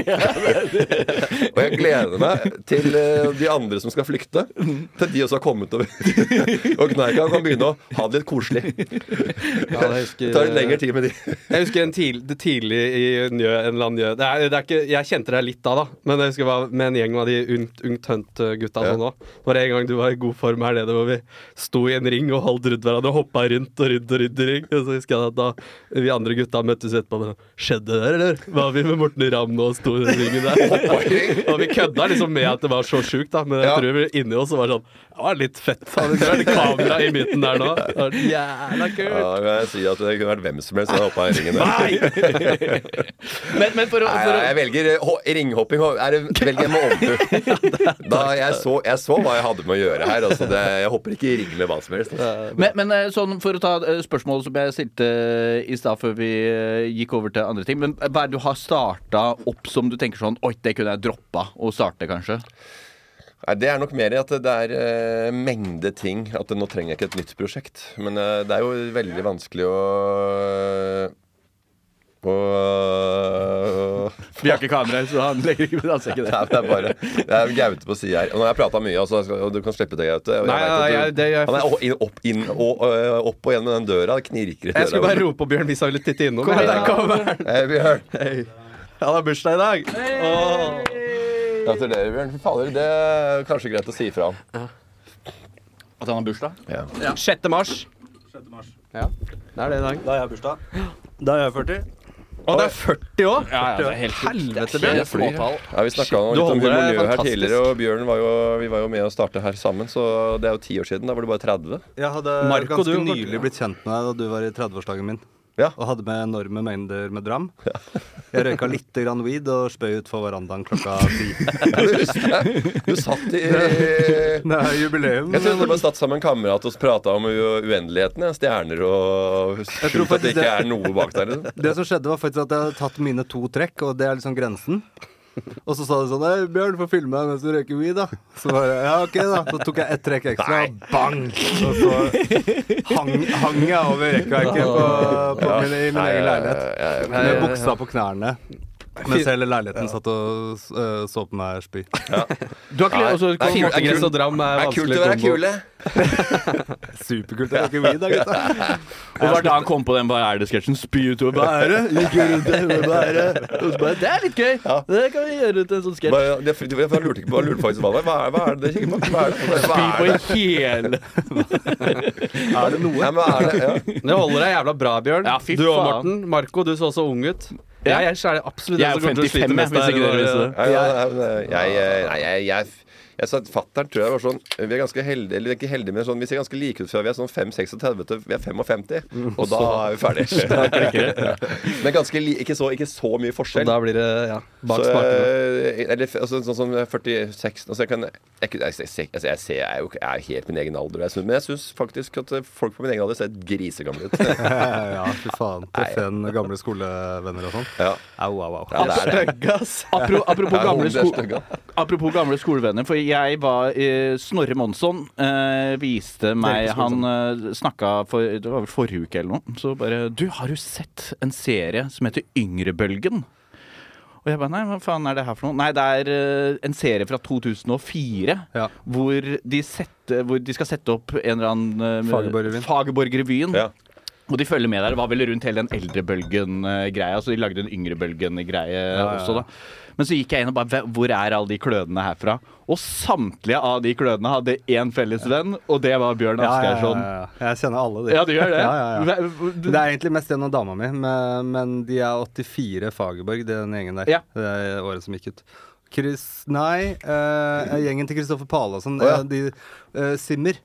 Speaker 3: Og jeg gleder meg til de andre som skal flykte, til de også har kommet over. Og Kneika kan begynne å ha det litt koselig. Det tar litt lengre tid med de.
Speaker 4: Jeg husker det tidlig i Njø, en eller annen Njø. Jeg kjente deg litt da, men jeg husker det var med en gjeng av de ungt hunt-gutta sånn også. Var det en gang du var i god form her nede, hvor vi sto i en ring og holdt rundt hverandre og hoppet rundt i ring. Og så husker jeg at da vi andre gutta møttes etterpå, skjedde det der, eller? Var vi med Morten Ramm nå og sto i den ringen der. Og vi kødda liksom med at det var så sjukt da. Men jeg tror vi inni oss var sånn, det var litt fett. Det var litt kamera i midten der nå. Det var jævla kult.
Speaker 3: Ja, kan jeg si at det kunne vært hvem som helst som hoppet i ringen der.
Speaker 1: Men for å...
Speaker 3: Jeg velger ringhopping. Velger jeg med ombu. Jeg så hva jeg hadde med å gjøre her. Altså jeg hopper ikke i ring med hva som helst.
Speaker 1: Men sånn, for å ta spørsmålet som jeg stilte i sted før vi gikk over til andre ting. Men hva du har startet opp som du tenker sånn, oi, det kunne jeg droppet å starte kanskje?
Speaker 3: Nei, det nok mer at det mengde ting. At nå trenger jeg ikke et nytt prosjekt. Men det jo veldig vanskelig å
Speaker 1: Vi har ikke kamera, så han legger ikke med danser ikke det.
Speaker 3: Nei, det Gaute på siden her. Og nå har jeg pratet mye, altså, og du kan slippe det, Gaute. Han opp og igjen med den døra. Det knirker i døra.
Speaker 4: Jeg skulle bare rope på Bjørn hvis han ville titte innom.
Speaker 3: Kom her. Hei, Bjørn.
Speaker 4: Hei. Han har bursdag i dag.
Speaker 3: Gratulerer, Bjørn. Fader, det kanskje greit å si fra ham.
Speaker 1: At han har bursdag?
Speaker 4: Ja. 6. mars.
Speaker 5: 6. mars.
Speaker 4: Ja, det det i dag.
Speaker 5: Da har jeg bursdag. Da er jeg 40.
Speaker 4: Og det 40 år?
Speaker 1: Ja, det helt
Speaker 4: helvete, Bjørn.
Speaker 3: Ja, vi snakket litt om humormiljø her tidligere, og Bjørn vi var jo med å starte her sammen, så det jo 10 år siden. Da var du bare 30.
Speaker 5: Jeg hadde ganske nylig blitt kjent med deg da du var i 30-årsdagen min.
Speaker 3: Ja.
Speaker 5: Og hadde med enorme mengder med dram. Ja. Jeg røyka litt grann weed og spøy ut for verandaen klokka 10.
Speaker 3: Ja, det husker jeg. Du satt i...
Speaker 5: Det jubileum.
Speaker 3: Jeg trodde du bare satt sammen med en kamerat og pratet om uendeligheten, stjerner og... Jeg tror faktisk at det ikke noe bak der.
Speaker 5: Det som skjedde var faktisk at jeg hadde tatt mine 2 trekk, og det liksom grensen. Og så sa du sånn, nei, Bjørn, får filme deg mens du røyker weed da. Så bare, ja, ok da. Så tok jeg 1 trekk ekstra, bang! Og så hang jeg over rekkverket i min egen leilighet. Med buksa på knærne. Mens hele leiligheten satt og så på meg spy.
Speaker 3: Ja.
Speaker 1: Du har ikke
Speaker 4: Gress og dram
Speaker 3: kult å være kule.
Speaker 5: Superkult å røyke weed da, gutta.
Speaker 1: Og var da han kom på den Bære-sketsjen, spy utover Bære, gikk rundt det med Bære. Og så bare, det litt gøy. Ja. Det kan vi gjøre til en sånn sketsj.
Speaker 3: Jeg lurte ikke på, jeg lurte faktisk hva det det kikker på?
Speaker 1: Spy på hele.
Speaker 5: Det noe?
Speaker 3: Ja, men det? Ja.
Speaker 4: Det holder deg jævla bra, Bjørn.
Speaker 1: Ja,
Speaker 4: du og Morten. Marco, du så så ung ut. Jeg er absolutt
Speaker 1: jeg 55, hvis ikke dere visste det.
Speaker 3: Jeg sa at fatteren tror jeg var sånn, vi ganske heldige, eller ikke heldige, men sånn, vi ser ganske like ut før vi sånn 5-36, vi 55, og da vi ferdige. Men ganske ikke så mye forskjell.
Speaker 4: Og da blir det, bak spakene.
Speaker 3: Eller sånn som 46, altså jeg er helt min egen alder, men jeg synes faktisk at folk på min egen alder ser grisegamle ut.
Speaker 5: Ja, fy faen. Treffe en gamle skolevenner og sånn.
Speaker 3: Ja.
Speaker 5: Au.
Speaker 3: Ja,
Speaker 1: Apropos gamle skolevenner, for jeg var Snorre Monsson viste meg, han snakket det var vel forrige uke eller noe, så bare, du har jo sett en serie som heter Yngrebølgen? Og jeg bare, nei, hva faen det her for noe? Nei, det en serie fra 2004 hvor de skal sette opp en eller annen Fagerborg-revyen.
Speaker 3: Ja.
Speaker 1: Og de følger med der. Det var vel rundt hele den eldrebølgen-greia, så de lagde en yngrebølgen-greie også, da. Men så gikk jeg inn og bare, hvor er alle de klødene herfra? Og samtlige av de klødene hadde én felles venn, og det var Bjørn Asgeirsson.
Speaker 5: Ja. Jeg kjenner alle de.
Speaker 1: Ja, du gjør det?
Speaker 5: Ja. Det er egentlig mest en av dama mi, men de er 84 Fagerborg, den gjengen der. Ja. Det er året som gikk ut. Gjengen til Kristoffer Pale og sånn. Simmer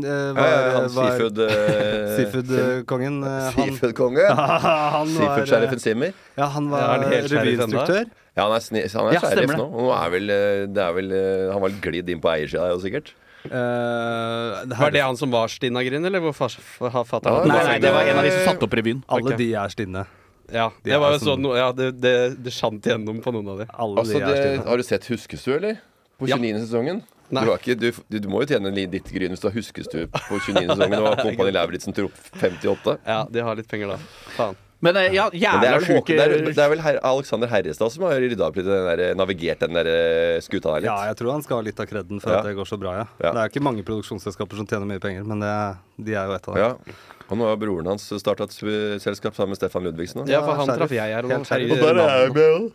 Speaker 5: Seafood-kongen.
Speaker 3: Seafood-konge? Seafood-sheriffen Simmer?
Speaker 5: Ja, han var revyinstruktør.
Speaker 3: Ja, han er sheriff nå. Nå han var glidd inn på eiersida sikkert.
Speaker 4: Var det han som var Stina Grind, eller hvor fattet han?
Speaker 1: Nei, det var en av de som satte opp revyen.
Speaker 5: Alle de er Stinne.
Speaker 4: Ja, det var jo sånn, det skjant igjennom på noen av de.
Speaker 3: Har du sett Huskestue, eller? På 29. sesongen? Du må jo tjene ditt gryn hvis du har Huskestue på 29. sesongen og Kompani Lauritzen tror 58.
Speaker 4: Ja, de har litt penger da. Faen.
Speaker 1: Men jævla sjuke.
Speaker 3: Det er vel Alexander Herrestad som har rydda opp litt navigert den der skuta her litt.
Speaker 5: Ja, jeg tror han skal ha litt av kredden for at det går så bra, ja. Det er ikke mange produksjonsselskaper som tjener mye penger, men de er jo et av dem.
Speaker 3: Ja. Og nå har broren hans startet et selskap sammen med Stefan Ludvigsen.
Speaker 4: Ja, for han traff jeg her. Og
Speaker 3: der er jeg med.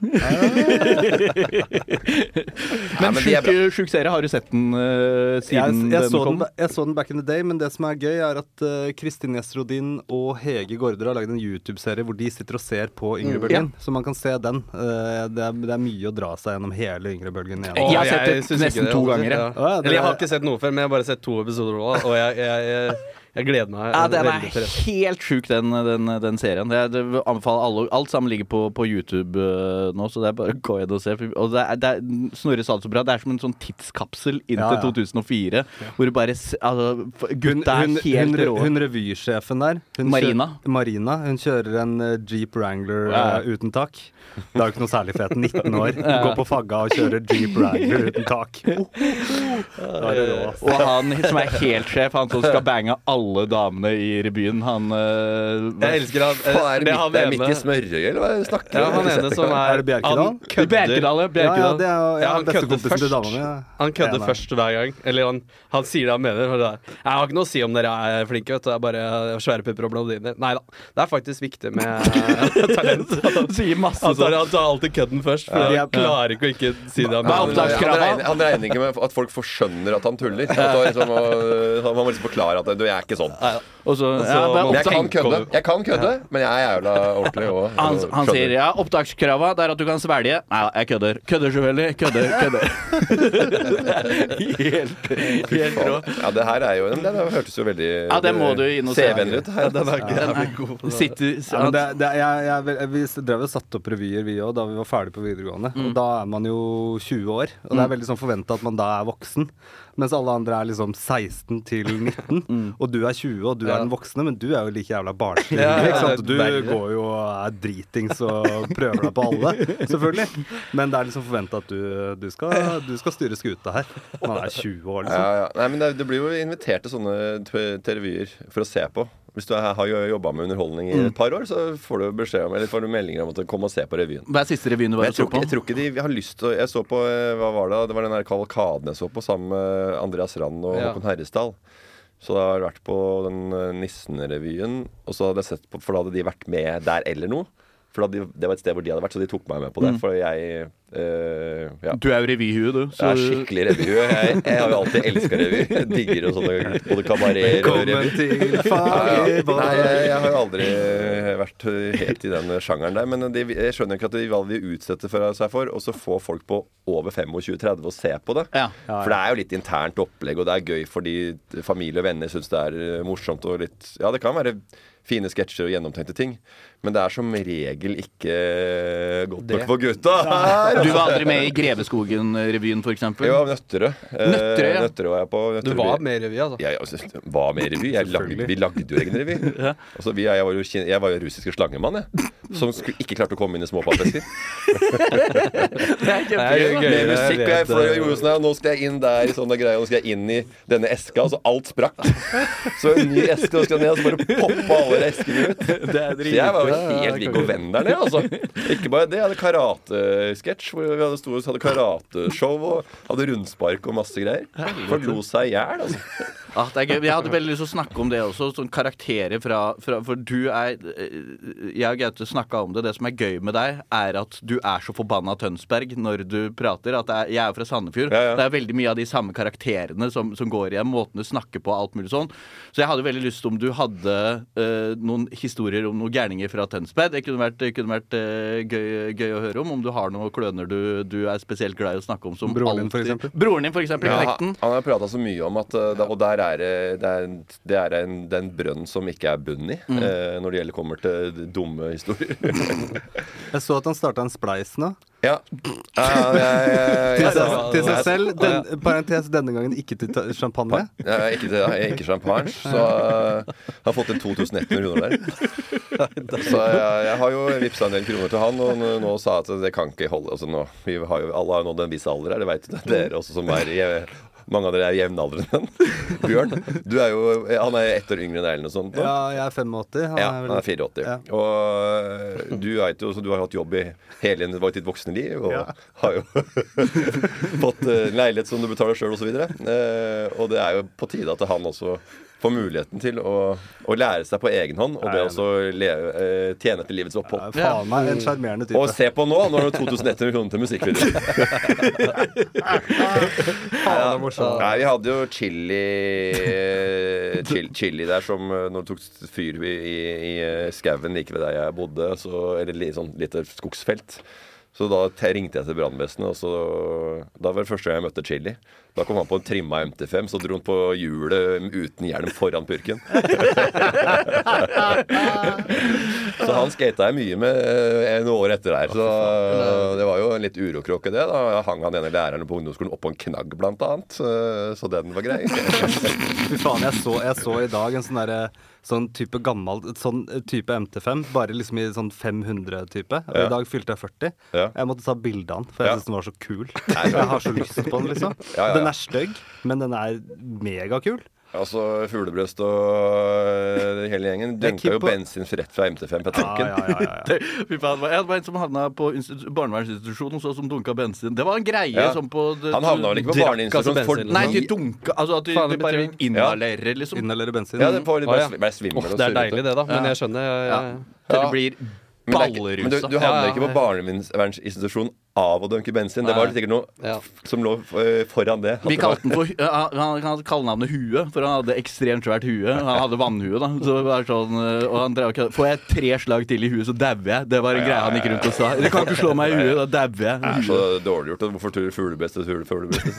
Speaker 1: Men sjuk serie, har du sett den siden den kom?
Speaker 5: Jeg så den back in the day, men det som er gøy er at Kristin Gjesrodin og Hege Gaarder har laget en YouTube-serie hvor de sitter og ser på Yngrebølgen. Så man kan se den. Det er mye å dra seg gjennom hele Yngrebølgen igjen.
Speaker 1: Jeg har sett det nesten 2 ganger.
Speaker 4: Eller jeg har ikke sett noe før, men jeg har bare sett 2 episoder nå, og jeg gleder meg.
Speaker 1: Ja, den er helt sjuk, den serien. Jeg anbefaler alle. Alt sammen ligger på YouTube nå, så det er bare å gå inn og se. Og Snorre sa det så bra. Det er som en sånn tidskapsel inn til 2004, hvor du bare gutta er helt rå.
Speaker 5: Hun revysjefen der, Marina, hun kjører en Jeep Wrangler uten tak. Det er jo ikke noe særlig fet. 19 år, går på fagga og kjører Jeep Wrangler uten tak.
Speaker 1: Og han som er helt sjef, han som skal bange alle damene i revyen,
Speaker 4: jeg elsker han.
Speaker 3: Det er midt i Smørøy, eller hva snakker du?
Speaker 4: Ja, han ene som er
Speaker 5: det Bjerkedal?
Speaker 1: Bjerkedal.
Speaker 5: Ja, det er bestekompisen til damene.
Speaker 4: Han kødder først hver gang. Eller han sier det han mener. Jeg har ikke noe å si om dere er flinke, vet du. Det er bare svære pupper og blondiner. Neida, det er faktisk viktig med talent.
Speaker 1: Han sier masse sånn.
Speaker 4: Han tar alltid kødden først, for jeg klarer ikke å ikke si det.
Speaker 3: Han regner ikke med at folk skjønner at han tuller. Han må liksom forklare at du er ikke sånn. Jeg kan kødde, men jeg er jævla ordentlig også.
Speaker 1: Han sier opptakskrava det er at du kan svelge. Nei, jeg kødder selvfølgelig. Kødder. Helt rå.
Speaker 3: Ja, det her er jo det hørtes jo veldig
Speaker 1: det må du inn og se.
Speaker 3: CV-en ut her.
Speaker 4: Den er god.
Speaker 5: Vi drev og satt opp revyer vi også da vi var ferdig på videregående, og da er man jo 20 år, og det er veldig sånn forventet at man da er voksen, mens alle andre er liksom 16 til 19, og du er 20 og du er den voksne, men du er jo like jævla barnslig, ikke sant? Du går jo og er dritings og prøver deg på alle, selvfølgelig, men det er liksom forventet at du skal styre skuta her. Man er 20 år liksom.
Speaker 3: Nei, men det blir jo invitert til sånne revyer for å se på. Hvis du har jobbet med underholdning i et par år, så får du beskjed om, eller får du meldinger om at du kommer og se på revyen.
Speaker 1: Hva er siste revyen du var og så på?
Speaker 3: Jeg tror ikke de har lyst til jeg så på, hva var det? Det var den der kavalkaden jeg så på sammen med Andreas Rand og Håkon Herresdal. Så da har jeg vært på den Nissen-revyen, og så hadde jeg sett på, for da hadde de vært med der eller noe. For det var et sted hvor de hadde vært, så de tok meg med på det. For jeg
Speaker 1: Du er jo revyhue, du.
Speaker 3: Så... Jeg er skikkelig revyhue. Jeg har jo alltid elsket revy. Jeg digger og sånne både kabaret og revy. Nei, jeg har jo aldri vært helt i den sjangeren der. Men jeg skjønner ikke at de vil utsette seg for, og så få folk på over 25-30 og se på det. For det er jo litt internt opplegg, og det er gøy fordi familie og venner synes det er morsomt og litt... Ja, det kan være fine sketsjer og gjennomtenkte ting, men det er som regel ikke godt nok for gutta.
Speaker 1: Du var aldri med i Greveskogen-revyen, for eksempel?
Speaker 3: Jo, Nøtterøy. Nøtterøy var jeg på.
Speaker 4: Du var med i revy, altså?
Speaker 3: Jeg var med i revy. Vi lagde jo egen revy. Altså, jeg var jo russiske slangemann, som ikke klarte å komme inn i små pappesker.
Speaker 1: Det er kjempegøy.
Speaker 3: Med musikk, og jeg gjorde sånn her, nå skal jeg inn der i sånne greier, nå skal jeg inn i denne eska, altså alt sprakk. Så en ny eske, og skal ned, og så bare poppe alle eskene ut. Så jeg var jo helt Viggo Venn der nede, altså. Ikke bare det, jeg hadde karatesketsj hvor vi hadde karateshow og hadde rundspark og masse greier. Folk lo seg i hjel, altså.
Speaker 1: Det er gøy. Jeg hadde veldig lyst til å snakke om det også, sånn karakterer for du jeg og Gaute snakket om det. Det som er gøy med deg, er at du er så forbanna Tønsberg når du prater. At jeg er fra Sandefjord. Det er veldig mye av de samme karakterene som går igjen, måten du snakker på, alt mulig sånn. Så jeg hadde veldig lyst til om du hadde noen historier om noen gærninger fra Tønsberg. Det kunne vært gøy å høre om du har noen kløner du er spesielt glad i å snakke om som
Speaker 5: Broren din, for eksempel.
Speaker 1: Broren din, for eksempel.
Speaker 3: Han har pratet så mye om at og der det er en brønn som ikke er bunn i når det kommer til dumme historier.
Speaker 5: Jeg så at han startet en spleis nå.
Speaker 3: Ja.
Speaker 5: Til seg selv. Parentes, denne gangen ikke til champagne.
Speaker 3: Ikke champagne. Så jeg har fått en 2100 kroner der. Så jeg har jo vippset en del kroner til han, og nå sa jeg at det kan ikke holde. Altså nå, alle har jo nådd en viss alder her, det vet du. Dere også som mange av dere er jevnaldrende. Bjørn, han er 1 år yngre enn deg eller noe sånt.
Speaker 5: Ja, jeg er 85.
Speaker 3: Han er 84. Ja. Og du vet jo, så du har hatt jobb i hele ditt voksne liv, og har jo fått leilighet som du betaler selv og så videre. Og det er jo på tide at han også får muligheten til å lære seg på egen hånd, og det også tjene til livets opphold.
Speaker 5: Faen meg en charmerende type.
Speaker 3: Og se på nå har du 2100 kroner til musikkvideo. Nei, vi hadde jo chili der som når det tok fyr i skauen like ved der jeg bodde, eller sånn lite skogsfelt. Så da ringte jeg til brannvesenet, og da var det første gang jeg møtte Chili. Da kom han på en trimma MT5, så dro han på hjulet uten hjelm foran purken. Så han skata jeg mye med en år etter der. Så det var jo en litt urokråke det. Da hang han ene læreren på ungdomsskolen oppå en knagg blant annet. Så den var grei.
Speaker 5: Fy faen, jeg så i dag en sånn type gammel, sånn type MT5, bare liksom i sånn 500-type. Og i dag fylte jeg 40. Jeg måtte ta bilde av den, for jeg synes den var så kul. Jeg har så lyst på den, liksom. Den er stygg, men den er megakul.
Speaker 3: Altså fuglebrøst og hele gjengen dunka jo bensin rett fra MT5 på tanken.
Speaker 1: Fy faen, jeg var en som havna på barnevernsinstitusjonen som dunka bensin. Det var en greie som på
Speaker 3: han havna vel ikke på barneinstitusjonen?
Speaker 1: Nei, de dunka, altså at de bare inhalerer liksom.
Speaker 5: Inhalerer bensin.
Speaker 3: Ja, det får bare svimmel.
Speaker 4: Det er deilig det da, men jeg skjønner
Speaker 1: det blir ballerusa.
Speaker 3: Men du havna ikke på barnevernsinstitusjonen av å dunke bensin. Det var sikkert noe som lå foran det.
Speaker 1: Vi kalte den for han hadde kallenavnet Hue, for han hadde ekstremt svært hue. Han hadde vannhue, da. Så det var sånn, og han drev, får jeg 3 slag til i huet, så dauer jeg. Det var en greie han gikk rundt og sa. Du kan ikke slå meg i huet, da dauer jeg.
Speaker 3: Det er så dårlig gjort. Hvorfor tror du fuglebest er fuglebest?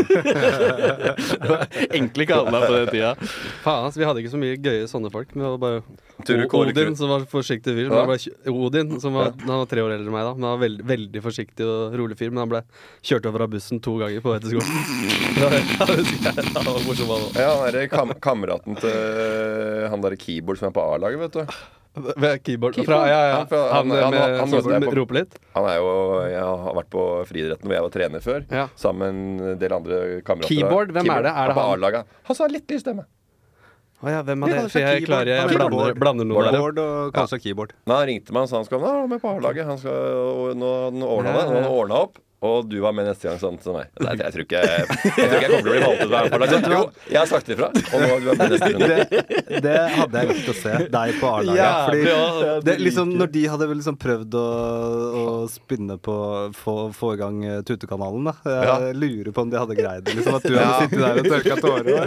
Speaker 1: Det var enkle kallenavn på den tida.
Speaker 4: Faen, altså, vi hadde ikke så mye gøye sånne folk. Vi hadde bare Odin, som var forsiktig fyr. Odin, som var 3 år eldre enn meg da. Men han var veldig forsiktig og rolig fyr, men han ble kjørt over av bussen 2 ganger på etterskolen. Det var morsomt.
Speaker 3: Ja, han er kameraten til han der keyboard som er på A-laget, vet du.
Speaker 4: Keyboard? Han med roper litt?
Speaker 3: Jeg har vært på friidretten hvor jeg var trener før, sammen med en del andre kamerater.
Speaker 4: Keyboard? Hvem er det? Er det
Speaker 3: på A-laget? Han sa litt lys stemme.
Speaker 4: Hvem er det? For jeg blander noe der.
Speaker 5: Keyboard og kanskje keyboard.
Speaker 3: Nei, han ringte meg og sa han skal være med på A-laget. Han skal nå ordne opp. Og du var med neste gang sånn som meg. Jeg tror ikke jeg kommer til å bli valgt ut av A-laget. Jo, jeg har sagt ifra. Og nå du er med neste gang.
Speaker 5: Det hadde jeg lyst til å se deg på A-laget. Fordi liksom, når de hadde vel liksom prøvd å spinne på få i gang Tutekanalen, da. Jeg lurer på om de hadde greid det. Liksom at du hadde sittet der og tørket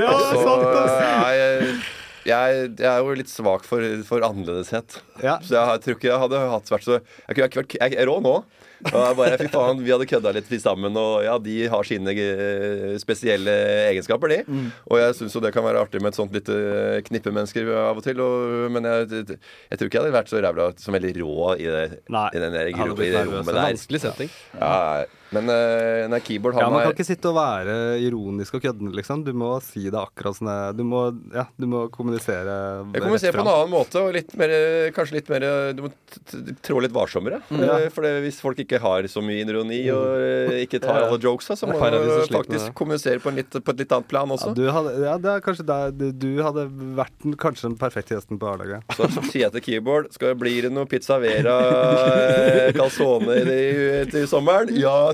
Speaker 5: tårer.
Speaker 3: Jeg er jo litt svak for annerledeshet. Så jeg tror ikke jeg hadde vært så jeg er rå nå. Og bare, fy faen, vi hadde kødda litt sammen, og de har sine spesielle egenskaper, de. Og jeg synes jo det kan være artig med et sånt lite knippe mennesker av og til, men jeg tror ikke jeg hadde vært så rævla som veldig rå i den der rommet der.
Speaker 4: Vanskelig setting.
Speaker 3: Men keyboard
Speaker 5: man kan ikke sitte og være ironisk og køddende, liksom. Du må si det akkurat sånn. Du må kommunisere.
Speaker 3: Jeg kommuniserer på en annen måte, og kanskje litt mer du må trå litt varsommere. For hvis folk ikke har så mye ironi og ikke tar alle jokesa, så må du faktisk kommunisere på et litt annet plan også.
Speaker 5: Det er kanskje du hadde vært kanskje den perfekte gjesten på A-laget.
Speaker 3: Så sier jeg til keyboard, bli det noe pizza vera calzone til sommeren? Ja,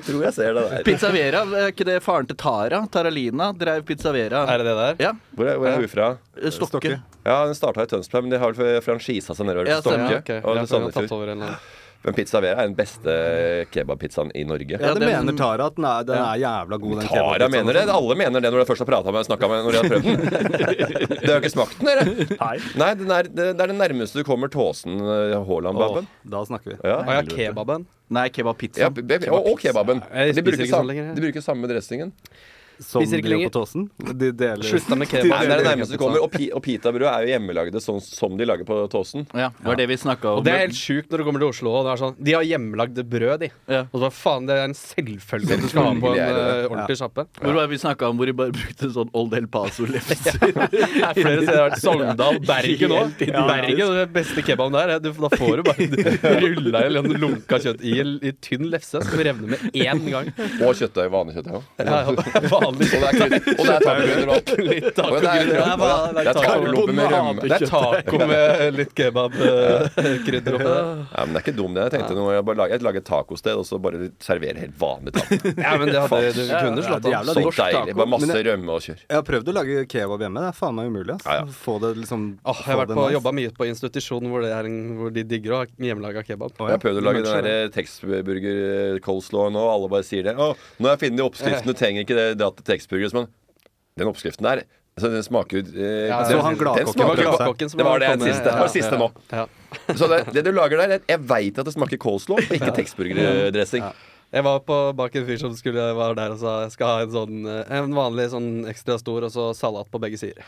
Speaker 3: Jeg tror jeg ser det der.
Speaker 1: Pizza Vera, er ikke det faren til Taralina drev Pizza Vera?
Speaker 4: Er det der?
Speaker 1: Ja.
Speaker 3: Hvor er hun fra?
Speaker 1: Stokke.
Speaker 3: Ja, den startet i Tønsberg, men de har franchisa seg nedover til Stokke.
Speaker 4: Okay.
Speaker 3: Og
Speaker 4: jeg har tatt over en eller annen.
Speaker 3: Men Pizza Vera er den beste kebabpizzaen i Norge.
Speaker 5: Ja, det mener Tara at den er jævla god, den
Speaker 3: Tara
Speaker 5: kebabpizzaen.
Speaker 3: mener det. Alle mener det når de først har pratet med og snakket med når de har prøvd den. Det har jo ikke smakt den, dere. Nei, det er det nærmeste du kommer Tåsen Haaland-babben.
Speaker 5: Da snakker vi.
Speaker 3: Ja,
Speaker 4: kebaben.
Speaker 1: Nei, kebabpizza.
Speaker 3: Ja, og kebaben.
Speaker 4: Jeg spiser ikke sånn lenger.
Speaker 3: De bruker samme dressingen.
Speaker 5: Som
Speaker 4: Spiser ikke
Speaker 5: de gjør
Speaker 4: lenger.
Speaker 5: på Tåsen. De deler.
Speaker 4: Slutta med kebab.
Speaker 3: Nei, det er det nærmeste du kommer. Og pitabrød er jo hjemmelagde sånn som de lager på Tåsen.
Speaker 1: Ja, var det vi snakket om.
Speaker 4: Og det er helt sjukt når du kommer til Oslo. Og det er sånn, de har hjemmelagde brød, de.
Speaker 1: Ja.
Speaker 4: Og så faen, det er en selvfølge at du skal ha på en ordentlig sjappe.
Speaker 1: Hvor var det vi snakket om hvor de bare brukte sånn Old El Paso-lefser?
Speaker 4: Flere steder har vært Sogndal, Bergen òg. Bergen, det beste kebaben der. Da får du bare rulla i en lunka kjøtt i tynn lefse som revner med én gang.
Speaker 3: Og kjøttdeig. Vanlig kjøttdeig òg.
Speaker 4: Ja, vanlig.
Speaker 3: Og det er tacokrydder.
Speaker 4: Litt tacokrydder.
Speaker 3: Det er tacolobbe med rømme.
Speaker 4: Det er taco med litt kebabkrydder oppi der.
Speaker 3: Ja, men det er ikke dum det. Jeg tenkte noe, jeg lager et tacosted og så bare servere helt vanlig taco.
Speaker 4: Ja, men det hadde du kunne slått
Speaker 5: det er
Speaker 4: an.
Speaker 5: jævla
Speaker 3: Så deilig. Bare masse rømme og kjør.
Speaker 5: Jeg har prøvd å lage kebab hjemme. Det er faen meg umulig.
Speaker 3: Ja.
Speaker 5: Få det liksom
Speaker 4: Jeg har vært jobba mye på institusjon hvor de digger å ha hjemmelaga kebab.
Speaker 3: Jeg har prøvd å lage den der Texburger coleslaw nå, og alle bare sier det. Å, nå har jeg funnet oppskriften, du trenger ikke det dra til Texburger. Men den oppskriften der, altså, den smaker jo
Speaker 5: så han gladkokken
Speaker 3: det var det siste. Det var det siste nå.
Speaker 4: Ja.
Speaker 3: Så det du lager der, jeg vet at det smaker coleslaw, og ikke Texburger-dressing.
Speaker 4: Jeg var bak en fyr som var der og sa jeg skal ha en vanlig sånn ekstra stor og så salat på begge sider.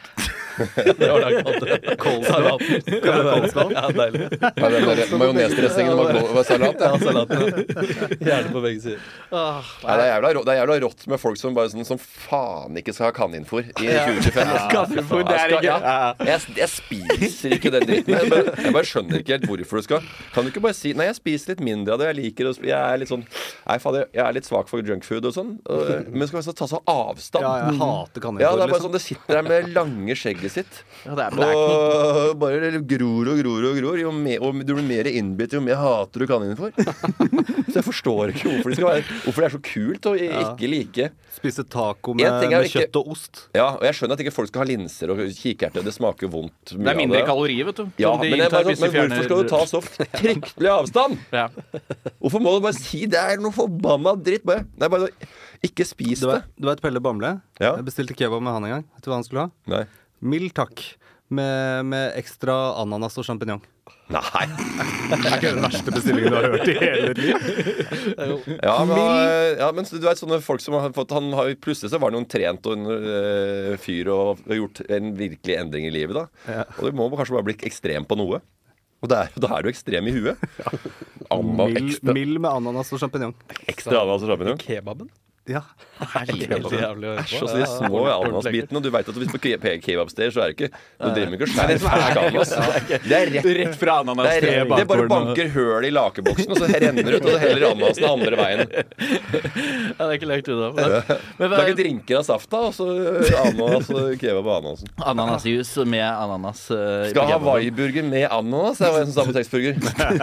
Speaker 4: Det var det han kalte Kålsalaten. Ja, deilig.
Speaker 3: Ja, den der majonesdressingen var salat,
Speaker 4: ja. Salaten. Gjerne på begge sider.
Speaker 3: Nei, det er jævla rått med folk som bare sånn som faen ikke skal ha kaninfôr i 2025.
Speaker 1: Kaninfôr, det er ikke
Speaker 3: Jeg spiser ikke den dritten. Jeg bare skjønner ikke helt hvorfor du skal. Kan du ikke bare si nei, jeg spiser litt mindre av det, jeg liker å jeg er litt sånn nei, fader, jeg er litt svak for junkfood og sånn, men skal vi ta så avstand?
Speaker 5: Ja, jeg hater kaninfôr.
Speaker 3: Ja, det er bare sånn, det sitter der med lange skjegget sitt.
Speaker 1: Ja, det er
Speaker 3: og bare gror og gror og gror. Og du blir mer innbitt, jo mer hater du kaninfôr. Så jeg forstår ikke hvorfor det er så kult å ikke like.
Speaker 5: Spise taco med kjøtt og ost.
Speaker 3: Ja, og jeg skjønner at ikke folk skal ha linser og kikerter. Det smaker vondt.
Speaker 1: Det er mindre kalorier, vet du.
Speaker 3: Ja, men hvorfor skal du ta så fryktelig avstand?
Speaker 1: Ja.
Speaker 3: Hvorfor må du bare si det er noe forbanna dritt? Bare ikke spis det.
Speaker 5: Du vet Pelle Bamble?
Speaker 3: Ja.
Speaker 5: Jeg bestilte kebab med han en gang. Vet du hva han skulle ha?
Speaker 3: Nei.
Speaker 5: Mild takk. Med ekstra ananas og champignon.
Speaker 3: Nei.
Speaker 5: Det er ikke den verste bestillingen du har hørt i hele ditt liv.
Speaker 3: Ja, men du vet sånne folk som har fått plutselig så var det noen trent og en fyr og gjort en virkelig endring i livet da. Ja. Og du må kanskje bare bli ekstrem på noe. Og da er du ekstrem i huet.
Speaker 5: Mild med ananas og champignon.
Speaker 3: Ekstra ananas og champignon.
Speaker 4: Kebaben?
Speaker 5: Ja.
Speaker 4: Helt jævlig.
Speaker 3: Æsj, altså de små ananasbitene. Og du vet at hvis på kebabsteder så er det ikke du driver ikke å skjære fersk ananas. Det er rett fra ananas. Det bare banker høl i lakeboksen, og så renner det ut, og så heller ananasen andre veien.
Speaker 1: Ja, det er ikke langt unna.
Speaker 3: Lager drinker av safta, og så ananas og kebab og ananasen.
Speaker 1: Ananasjus med ananas.
Speaker 3: Skal ha Hawaii-burger med ananas, det var en som sa på Texburger.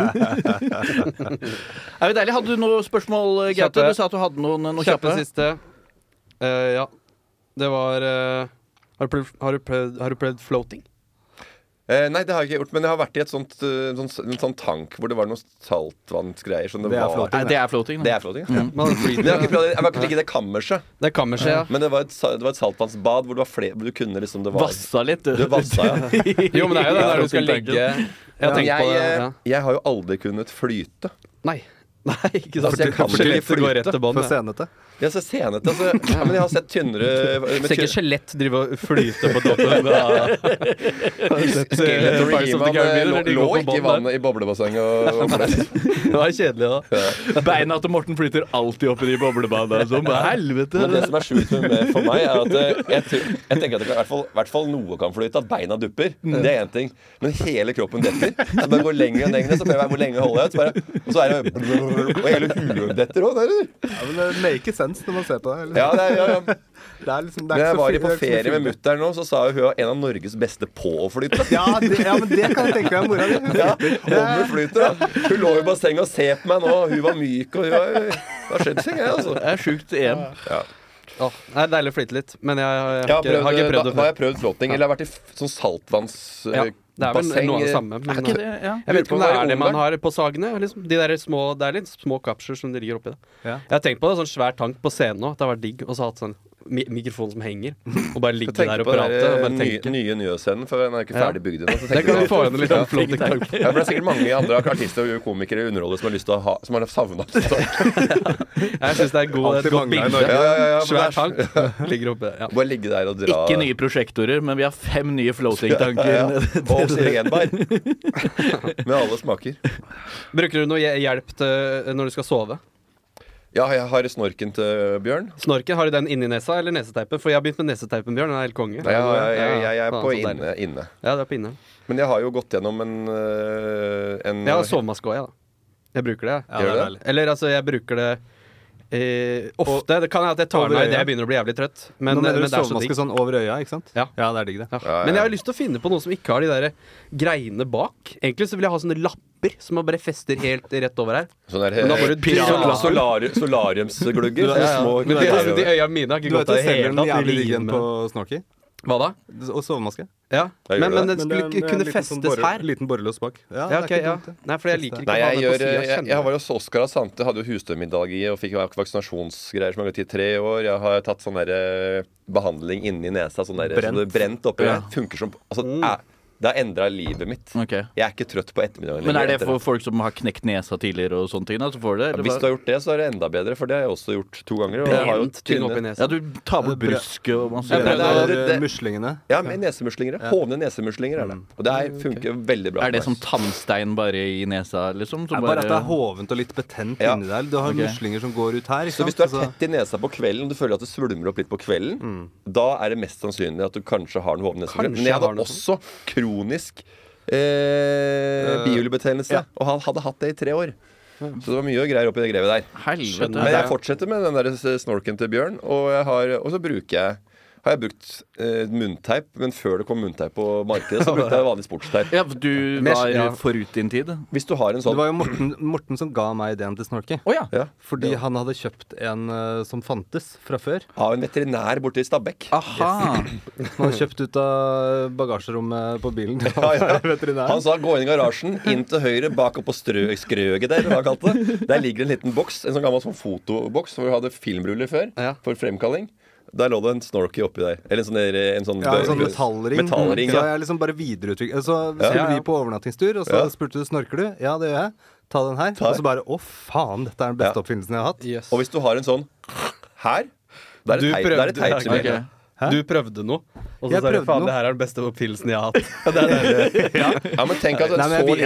Speaker 1: Er det deilig? Hadde du noen spørsmål, Gaute? Du sa at du hadde noen kjappe.
Speaker 4: Siste. Ja. Det var Har du prøvd floating?
Speaker 3: Nei, det har jeg ikke gjort. Men jeg har vært i et sånn tank hvor det var noen saltvannsgreier.
Speaker 5: Det er floating.
Speaker 1: Det er floating.
Speaker 3: Det er floating, ja. Jeg var ikke ligge i det kammerset.
Speaker 4: Det er kammerset, ja.
Speaker 3: Men det var et saltvannsbad hvor det var flere hvor du kunne liksom det var,
Speaker 1: Vassa litt,
Speaker 3: du vassa, ja.
Speaker 4: Jo, men det er jo det der du skal ligge.
Speaker 3: Jeg har jo aldri kunnet flyte.
Speaker 4: Nei, ikke sant.
Speaker 3: Altså, jeg kan ikke flyte.
Speaker 5: For senete.
Speaker 3: Jeg er så senete, altså. Ja, men jeg har sett tynnere
Speaker 4: Sikkert skjelett driver og flyter på toppen.
Speaker 3: Lå ikke i vannet i boblebassenget og
Speaker 4: det var kjedelig, da.
Speaker 1: Ja. Beina til Morten flyter alltid opp i de boblebadene. Som helvete.
Speaker 3: Men det som er sjukt for meg, er at jeg tenker at det i hvert fall noe kan flyte. At beina dupper. Det er én ting. Men hele kroppen detter. Så bare går lenger og lenger, så prøver jeg hvor lenge holder jeg ut. Og så er det Og hele huet detter også, der.
Speaker 5: Ja, men det make sense når man ser på det. Eller?
Speaker 3: Ja, ja.
Speaker 5: Det er liksom, det er
Speaker 3: Når jeg
Speaker 5: ikke
Speaker 3: var
Speaker 5: så
Speaker 3: på ferie med mutteren nå, så sa hun var en av Norges beste på å flyte.
Speaker 5: Ja, men det kan jeg tenke meg mora di.
Speaker 3: Ja, om hun flyter da. Hun lå i bassenget og se på meg nå. Hun var myk, og hun var skjedd seg, altså.
Speaker 1: Det er sjukt EM.
Speaker 3: Ja.
Speaker 4: Det er deilig å flyte litt, men jeg har ikke prøvd det
Speaker 3: Da
Speaker 4: før.
Speaker 3: har jeg prøvd floating, eller jeg har vært i sånn saltvannsbasseng.
Speaker 4: Det er vel noe av det samme. Men,
Speaker 1: ikke det? Ja.
Speaker 4: Jeg vet ikke om det er det man har på Sagene. Liksom. De der små, det er litt små kapsler som de ligger oppi det.
Speaker 5: Ja.
Speaker 4: Jeg har tenkt på det, sånn svær tank på scenen nå. Det har vært digg. Og så hatt sånn mikrofon som henger. Og bare ligge der og prate. Og bare tenke.
Speaker 3: Nye Nyhetsscenen, for den er ikke ferdig bygd ennå.
Speaker 4: Det kan vi få igjen litt floating tank.
Speaker 3: Ja, for det er sikkert mange andre artister og komikere i underholdet som har lyst til å ha, som har savnet
Speaker 4: Jeg synes det er et godt bilde. Svær tank ligger oppi der.
Speaker 3: Bare ligge der og dra.
Speaker 1: Ikke nye prosjektorer, men vi har 5 nye floating-tanker.
Speaker 3: Og syrenbar. Med alle smaker.
Speaker 4: Bruker du noe hjelp til når du skal sove?
Speaker 3: Ja, jeg har snorken til Bjørn.
Speaker 4: Snorken, har du den inni nesa eller neseteipen? For jeg har begynt med neseteipen, Bjørn. Den er helt konge.
Speaker 3: Jeg er på inne.
Speaker 4: Ja, det er på inne.
Speaker 3: Men jeg har jo gått gjennom en
Speaker 4: Jeg har sovemaske også, jeg da. Jeg bruker det.
Speaker 3: Ja, det er deilig.
Speaker 4: Eller altså, jeg bruker det ofte. Det kan hende at jeg tar meg i det jeg begynner å bli jævlig trøtt. Men det er så digg.
Speaker 5: Sovemaske sånn over øya, ikke sant?
Speaker 4: Ja,
Speaker 5: det er digg det.
Speaker 4: Men jeg har lyst til å finne på noe som ikke har de der greiene bak. Egentlig så vil jeg ha sånne lapper som man bare fester helt rett over her.
Speaker 3: Sånn der solariumsglugger.
Speaker 4: Men de øya mine har ikke gått av i hele tatt.
Speaker 5: Jævlig digg en på snorki.
Speaker 4: Hva da?
Speaker 5: Og sovemaske.
Speaker 4: Ja, men den skulle kunne festes her.
Speaker 5: Liten borrelås bak.
Speaker 4: Ja, ok, ja. Nei, for jeg liker ikke
Speaker 3: å
Speaker 4: ha det på siden.
Speaker 3: Jeg var hos Oskar og Sante, hadde jo husdømiddag i og fikk vaksinasjonsgreier som har gått i 3 år. Jeg har tatt sånn der behandling inni nesa, sånn der så det brent oppi. Funker som det har endret livet mitt.
Speaker 1: Okay.
Speaker 3: Jeg er ikke trøtt på ettermiddagen.
Speaker 1: Men er det for folk som har knekt nesa tidligere og sånne ting? Så får det,
Speaker 3: hvis du har gjort det, så er det enda bedre, for det har jeg også gjort 2 ganger. Og har jo
Speaker 4: oppi nesa.
Speaker 1: Ja, du tar bort brusket og masse.
Speaker 5: Muslingene.
Speaker 3: Ja, med nesemuslinger. Hovne nesemuslinger er det. Og det funker veldig bra.
Speaker 1: Er det som tannstein bare i nesa, liksom?
Speaker 5: Bare at det er hovent og litt betent inni der. Du har muslinger som går ut her.
Speaker 3: Så hvis du er tett i nesa på kvelden, og du føler at det svulmer opp litt på kvelden, da er det mest sannsynlig at du kanskje har en hovne nesemuslinger. Men jeg hadde også kronisk bihulebetennelse, og han hadde hatt det i 3 år. Så det var mye greier oppi det grevet der.
Speaker 1: Helvete.
Speaker 3: Men jeg fortsetter med den der snorken til Bjørn, og så har jeg brukt munnteip, men før det kom munnteip på markedet, så brukte jeg vanlig sportsteip.
Speaker 1: Ja, du var forut din tid.
Speaker 3: Hvis du har en sånn.
Speaker 5: Det var jo Morten som ga meg ideen til snorke. Fordi han hadde kjøpt en som fantes fra før.
Speaker 3: Av en veterinær borte i Stabekk.
Speaker 1: Aha.
Speaker 5: Som han kjøpt ut av bagasjerommet på bilen.
Speaker 3: Han sa gå inn i garasjen, inn til høyre, bak opp på skrøget der, hva han kalte det. Der ligger en liten boks, en sånn gammel sånn fotoboks hvor vi hadde filmruller før, for fremkalling. Der lå det en snorky oppi der. Eller en sånn
Speaker 5: metallring. Så jeg liksom bare videreutviklet. Så skulle vi på overnattingstur, og så spurte du snorker du. Ja, det gjør jeg. Ta den her. Og så bare å faen, dette er den beste oppfinnelsen jeg har hatt.
Speaker 3: Yes. Og hvis du har en sånn her, da er det teip som gjelder.
Speaker 4: Du prøvde noe, og så sa du faen, det her er den beste oppfinnelsen jeg har hatt.
Speaker 3: Ja, men tenk at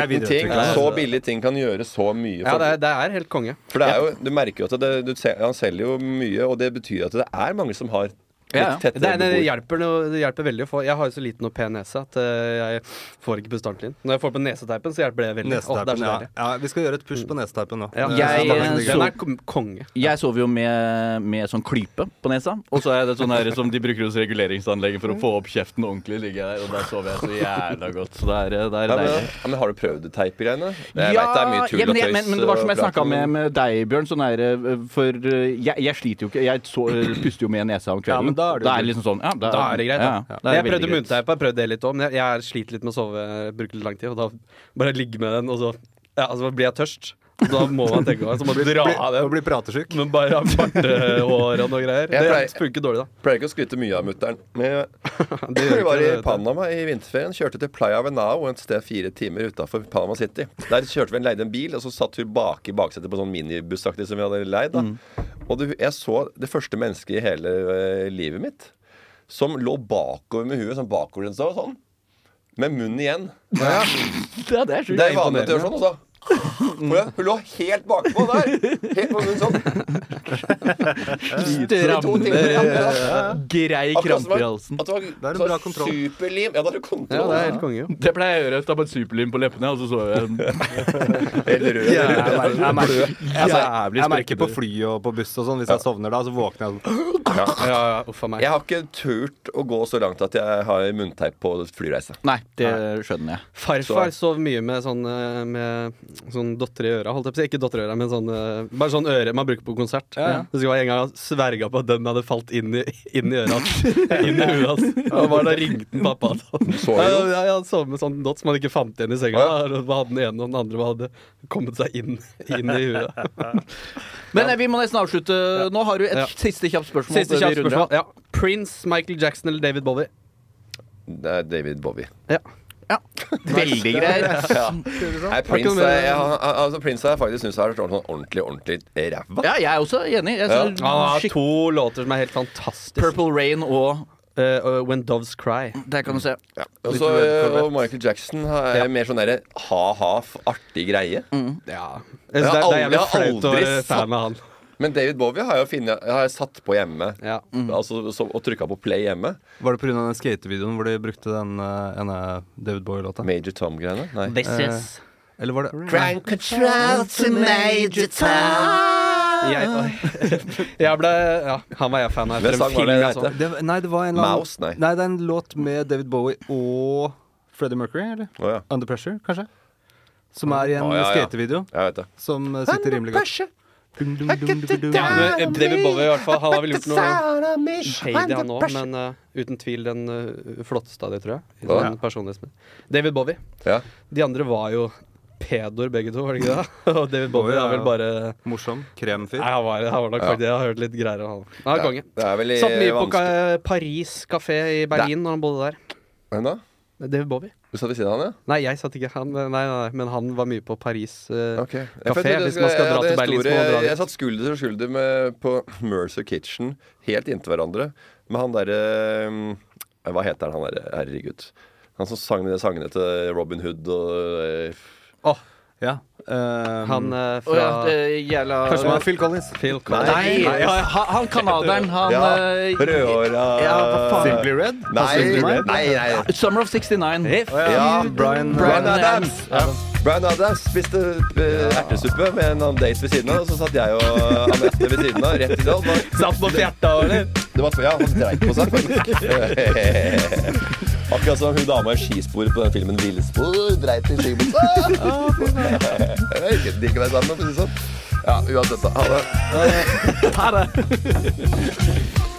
Speaker 3: så billig ting kan gjøre så mye.
Speaker 4: Ja, det er helt konge.
Speaker 3: For det er jo, du merker jo at han selger jo mye, og det betyr at det er mange som har
Speaker 4: det hjelper veldig å få. Jeg har jo så liten og pen nese at jeg får ikke puste ordentlig inn. Når jeg får på neseteipen, så hjelper det veldig.
Speaker 5: Vi skal gjøre et push på neseteipen nå.
Speaker 4: Den er konge.
Speaker 1: Jeg sover jo med sånn klype på nesa, og så er det sånn her som de bruker hos reguleringsanlegget for å få opp kjeften ordentlig, ligger jeg der, og da sover jeg så jævla godt. Så det er deilig.
Speaker 3: Men har du prøvd teipgreiene? Jeg vet det er mye tull og tøys.
Speaker 1: Men det var som jeg snakket med deg, Bjørn, sånn her, for jeg sliter jo ikke, jeg puster jo med nesa om kvelden.
Speaker 5: Da er det
Speaker 1: liksom sånn,
Speaker 4: da er det greit. Jeg prøvde munnteip, jeg prøvde det litt òg, men jeg sliter litt med å sove, bruker litt lang tid, og da bare ligge med den, og så blir jeg tørst. Da må man tenke meg, så må du dra av den.
Speaker 5: Og bli pratesyk.
Speaker 4: Men bare ha bartehår og noe greier. Det funker dårlig, da.
Speaker 3: Pleier ikke å skryte mye av mutteren. Vi var i Panama i vinterferien, kjørte til Playa Venao, et sted 4 timer utenfor Panama City. Der kjørte vi leide en bil, og så satt vi bak i baksetet på sånn minibussaktig som vi hadde leid da. Og jeg så det første mennesket i hele livet mitt som lå bakover med huet, sånn bakover og sånn, med munnen igjen.
Speaker 1: Det er sjukt.
Speaker 3: Det er vanlig å gjøre sånn også. Hun lå helt bakpå der. Helt på sånn.
Speaker 1: Grei kramper i halsen.
Speaker 3: Det er en bra kontroll. Superlim. Ja, det er kontroll.
Speaker 4: Ja, det er helt konge, jo.
Speaker 1: Det pleier jeg å gjøre. Ta på et superlim på leppene, og så sover jeg.
Speaker 3: Helt rød.
Speaker 5: Jeg merker på fly og på buss og sånn. Hvis jeg sovner da, så våkner jeg sånn.
Speaker 3: Jeg har ikke turt å gå så langt at jeg har munnteip på flyreise.
Speaker 1: Nei, det skjønner jeg.
Speaker 4: Farfar sov mye med sånn dotter i øra. Holdt jeg på å si, ikke dotter i øra, men sånn bare sånn øre man bruker på konsert. Det var en gang jeg sverga på at den hadde falt inn i øra. Inn i huet hans. Og bare da ringte den pappa. Jeg sov med sånn dott som han ikke fant igjen i senga. Da hadde den ene og den andre hadde kommet seg inn i huet.
Speaker 1: Men vi må nesten avslutte. Nå har du et siste kjapt spørsmål.
Speaker 4: Ja. Prince, Michael Jackson eller David Bowie?
Speaker 3: Det er David Bowie.
Speaker 1: Ja. Veldig greit.
Speaker 3: Nei, Prince har jeg faktisk syntes har vært sånn ordentlig ræva.
Speaker 1: Ja, jeg er også enig.
Speaker 4: Han har 2 låter som er helt fantastiske.
Speaker 1: Purple Rain og
Speaker 4: When Doves Cry.
Speaker 1: Der kan du se.
Speaker 3: Og Michael Jackson er mer sånn derre ha-ha-artig greie.
Speaker 4: Ja. Det er jævlig flaut å være fan av han.
Speaker 3: Men David Bowie har jeg satt på hjemme. Og trykka på play hjemme.
Speaker 5: Var det pga. den skatevideoen hvor de brukte den ene David Bowie-låta?
Speaker 3: Major Tom-greiene? Nei.
Speaker 1: This is
Speaker 5: Eller var det
Speaker 1: Crank control to Major Tom.
Speaker 4: Han var jeg fan av.
Speaker 3: Hvem sang var det?
Speaker 5: Nei, det var en
Speaker 3: Mouse, nei.
Speaker 5: Nei, det er en låt med David Bowie og Freddie Mercury, eller? Under Pressure, kanskje? Som er i en skatevideo.
Speaker 3: Jeg vet det.
Speaker 5: Som sitter rimelig godt.
Speaker 4: David Bowie i hvert fall. Han har vel gjort noe shady han også, men uten tvil den flotteste av det, tror jeg. I sånn personlighetsmed. David Bowie. De andre var jo pedoer begge to, var det ikke det? Og David Bowie er vel bare
Speaker 5: morsom, kremfyr.
Speaker 4: Nei, han var nok faktisk. Jeg har hørt litt greier av han. Han er konge.
Speaker 3: Satt
Speaker 4: mye på Paris kafé i Berlin når han bodde der.
Speaker 3: Hvem da?
Speaker 4: David Bowie.
Speaker 3: Du satt ved siden av han, ja?
Speaker 4: Nei, jeg satt ikke. Nei, men han var mye på Paris
Speaker 3: kafé.
Speaker 4: Hvis man skal dra til Berlin, så må man dra dit.
Speaker 3: Jeg satt skulder til skulder på Mercer Kitchen, helt inntil hverandre, med han derre hva heter han der? Herregud. Han som sang de sangene til Robin Hood og
Speaker 4: han fra
Speaker 5: Kanskje med Phil Collins.
Speaker 1: Nei, han kanaderen.
Speaker 3: Rødhåra
Speaker 5: Simply Red?
Speaker 3: Nei.
Speaker 1: Summer of 69.
Speaker 5: Brian
Speaker 1: Adams.
Speaker 3: Brian Adams spiste ertesuppe med en annen date ved siden av, og så satt jeg og Anette ved siden av, rett i salen.
Speaker 4: Satt på fjerta, eller?
Speaker 3: Han dreit på seg. Akkurat som hun dama i skispor på den filmen Villspor dreit i skibuksa. Jeg gidder ikke være sammen, for å si sånn. Ja, uansett da. Ha det.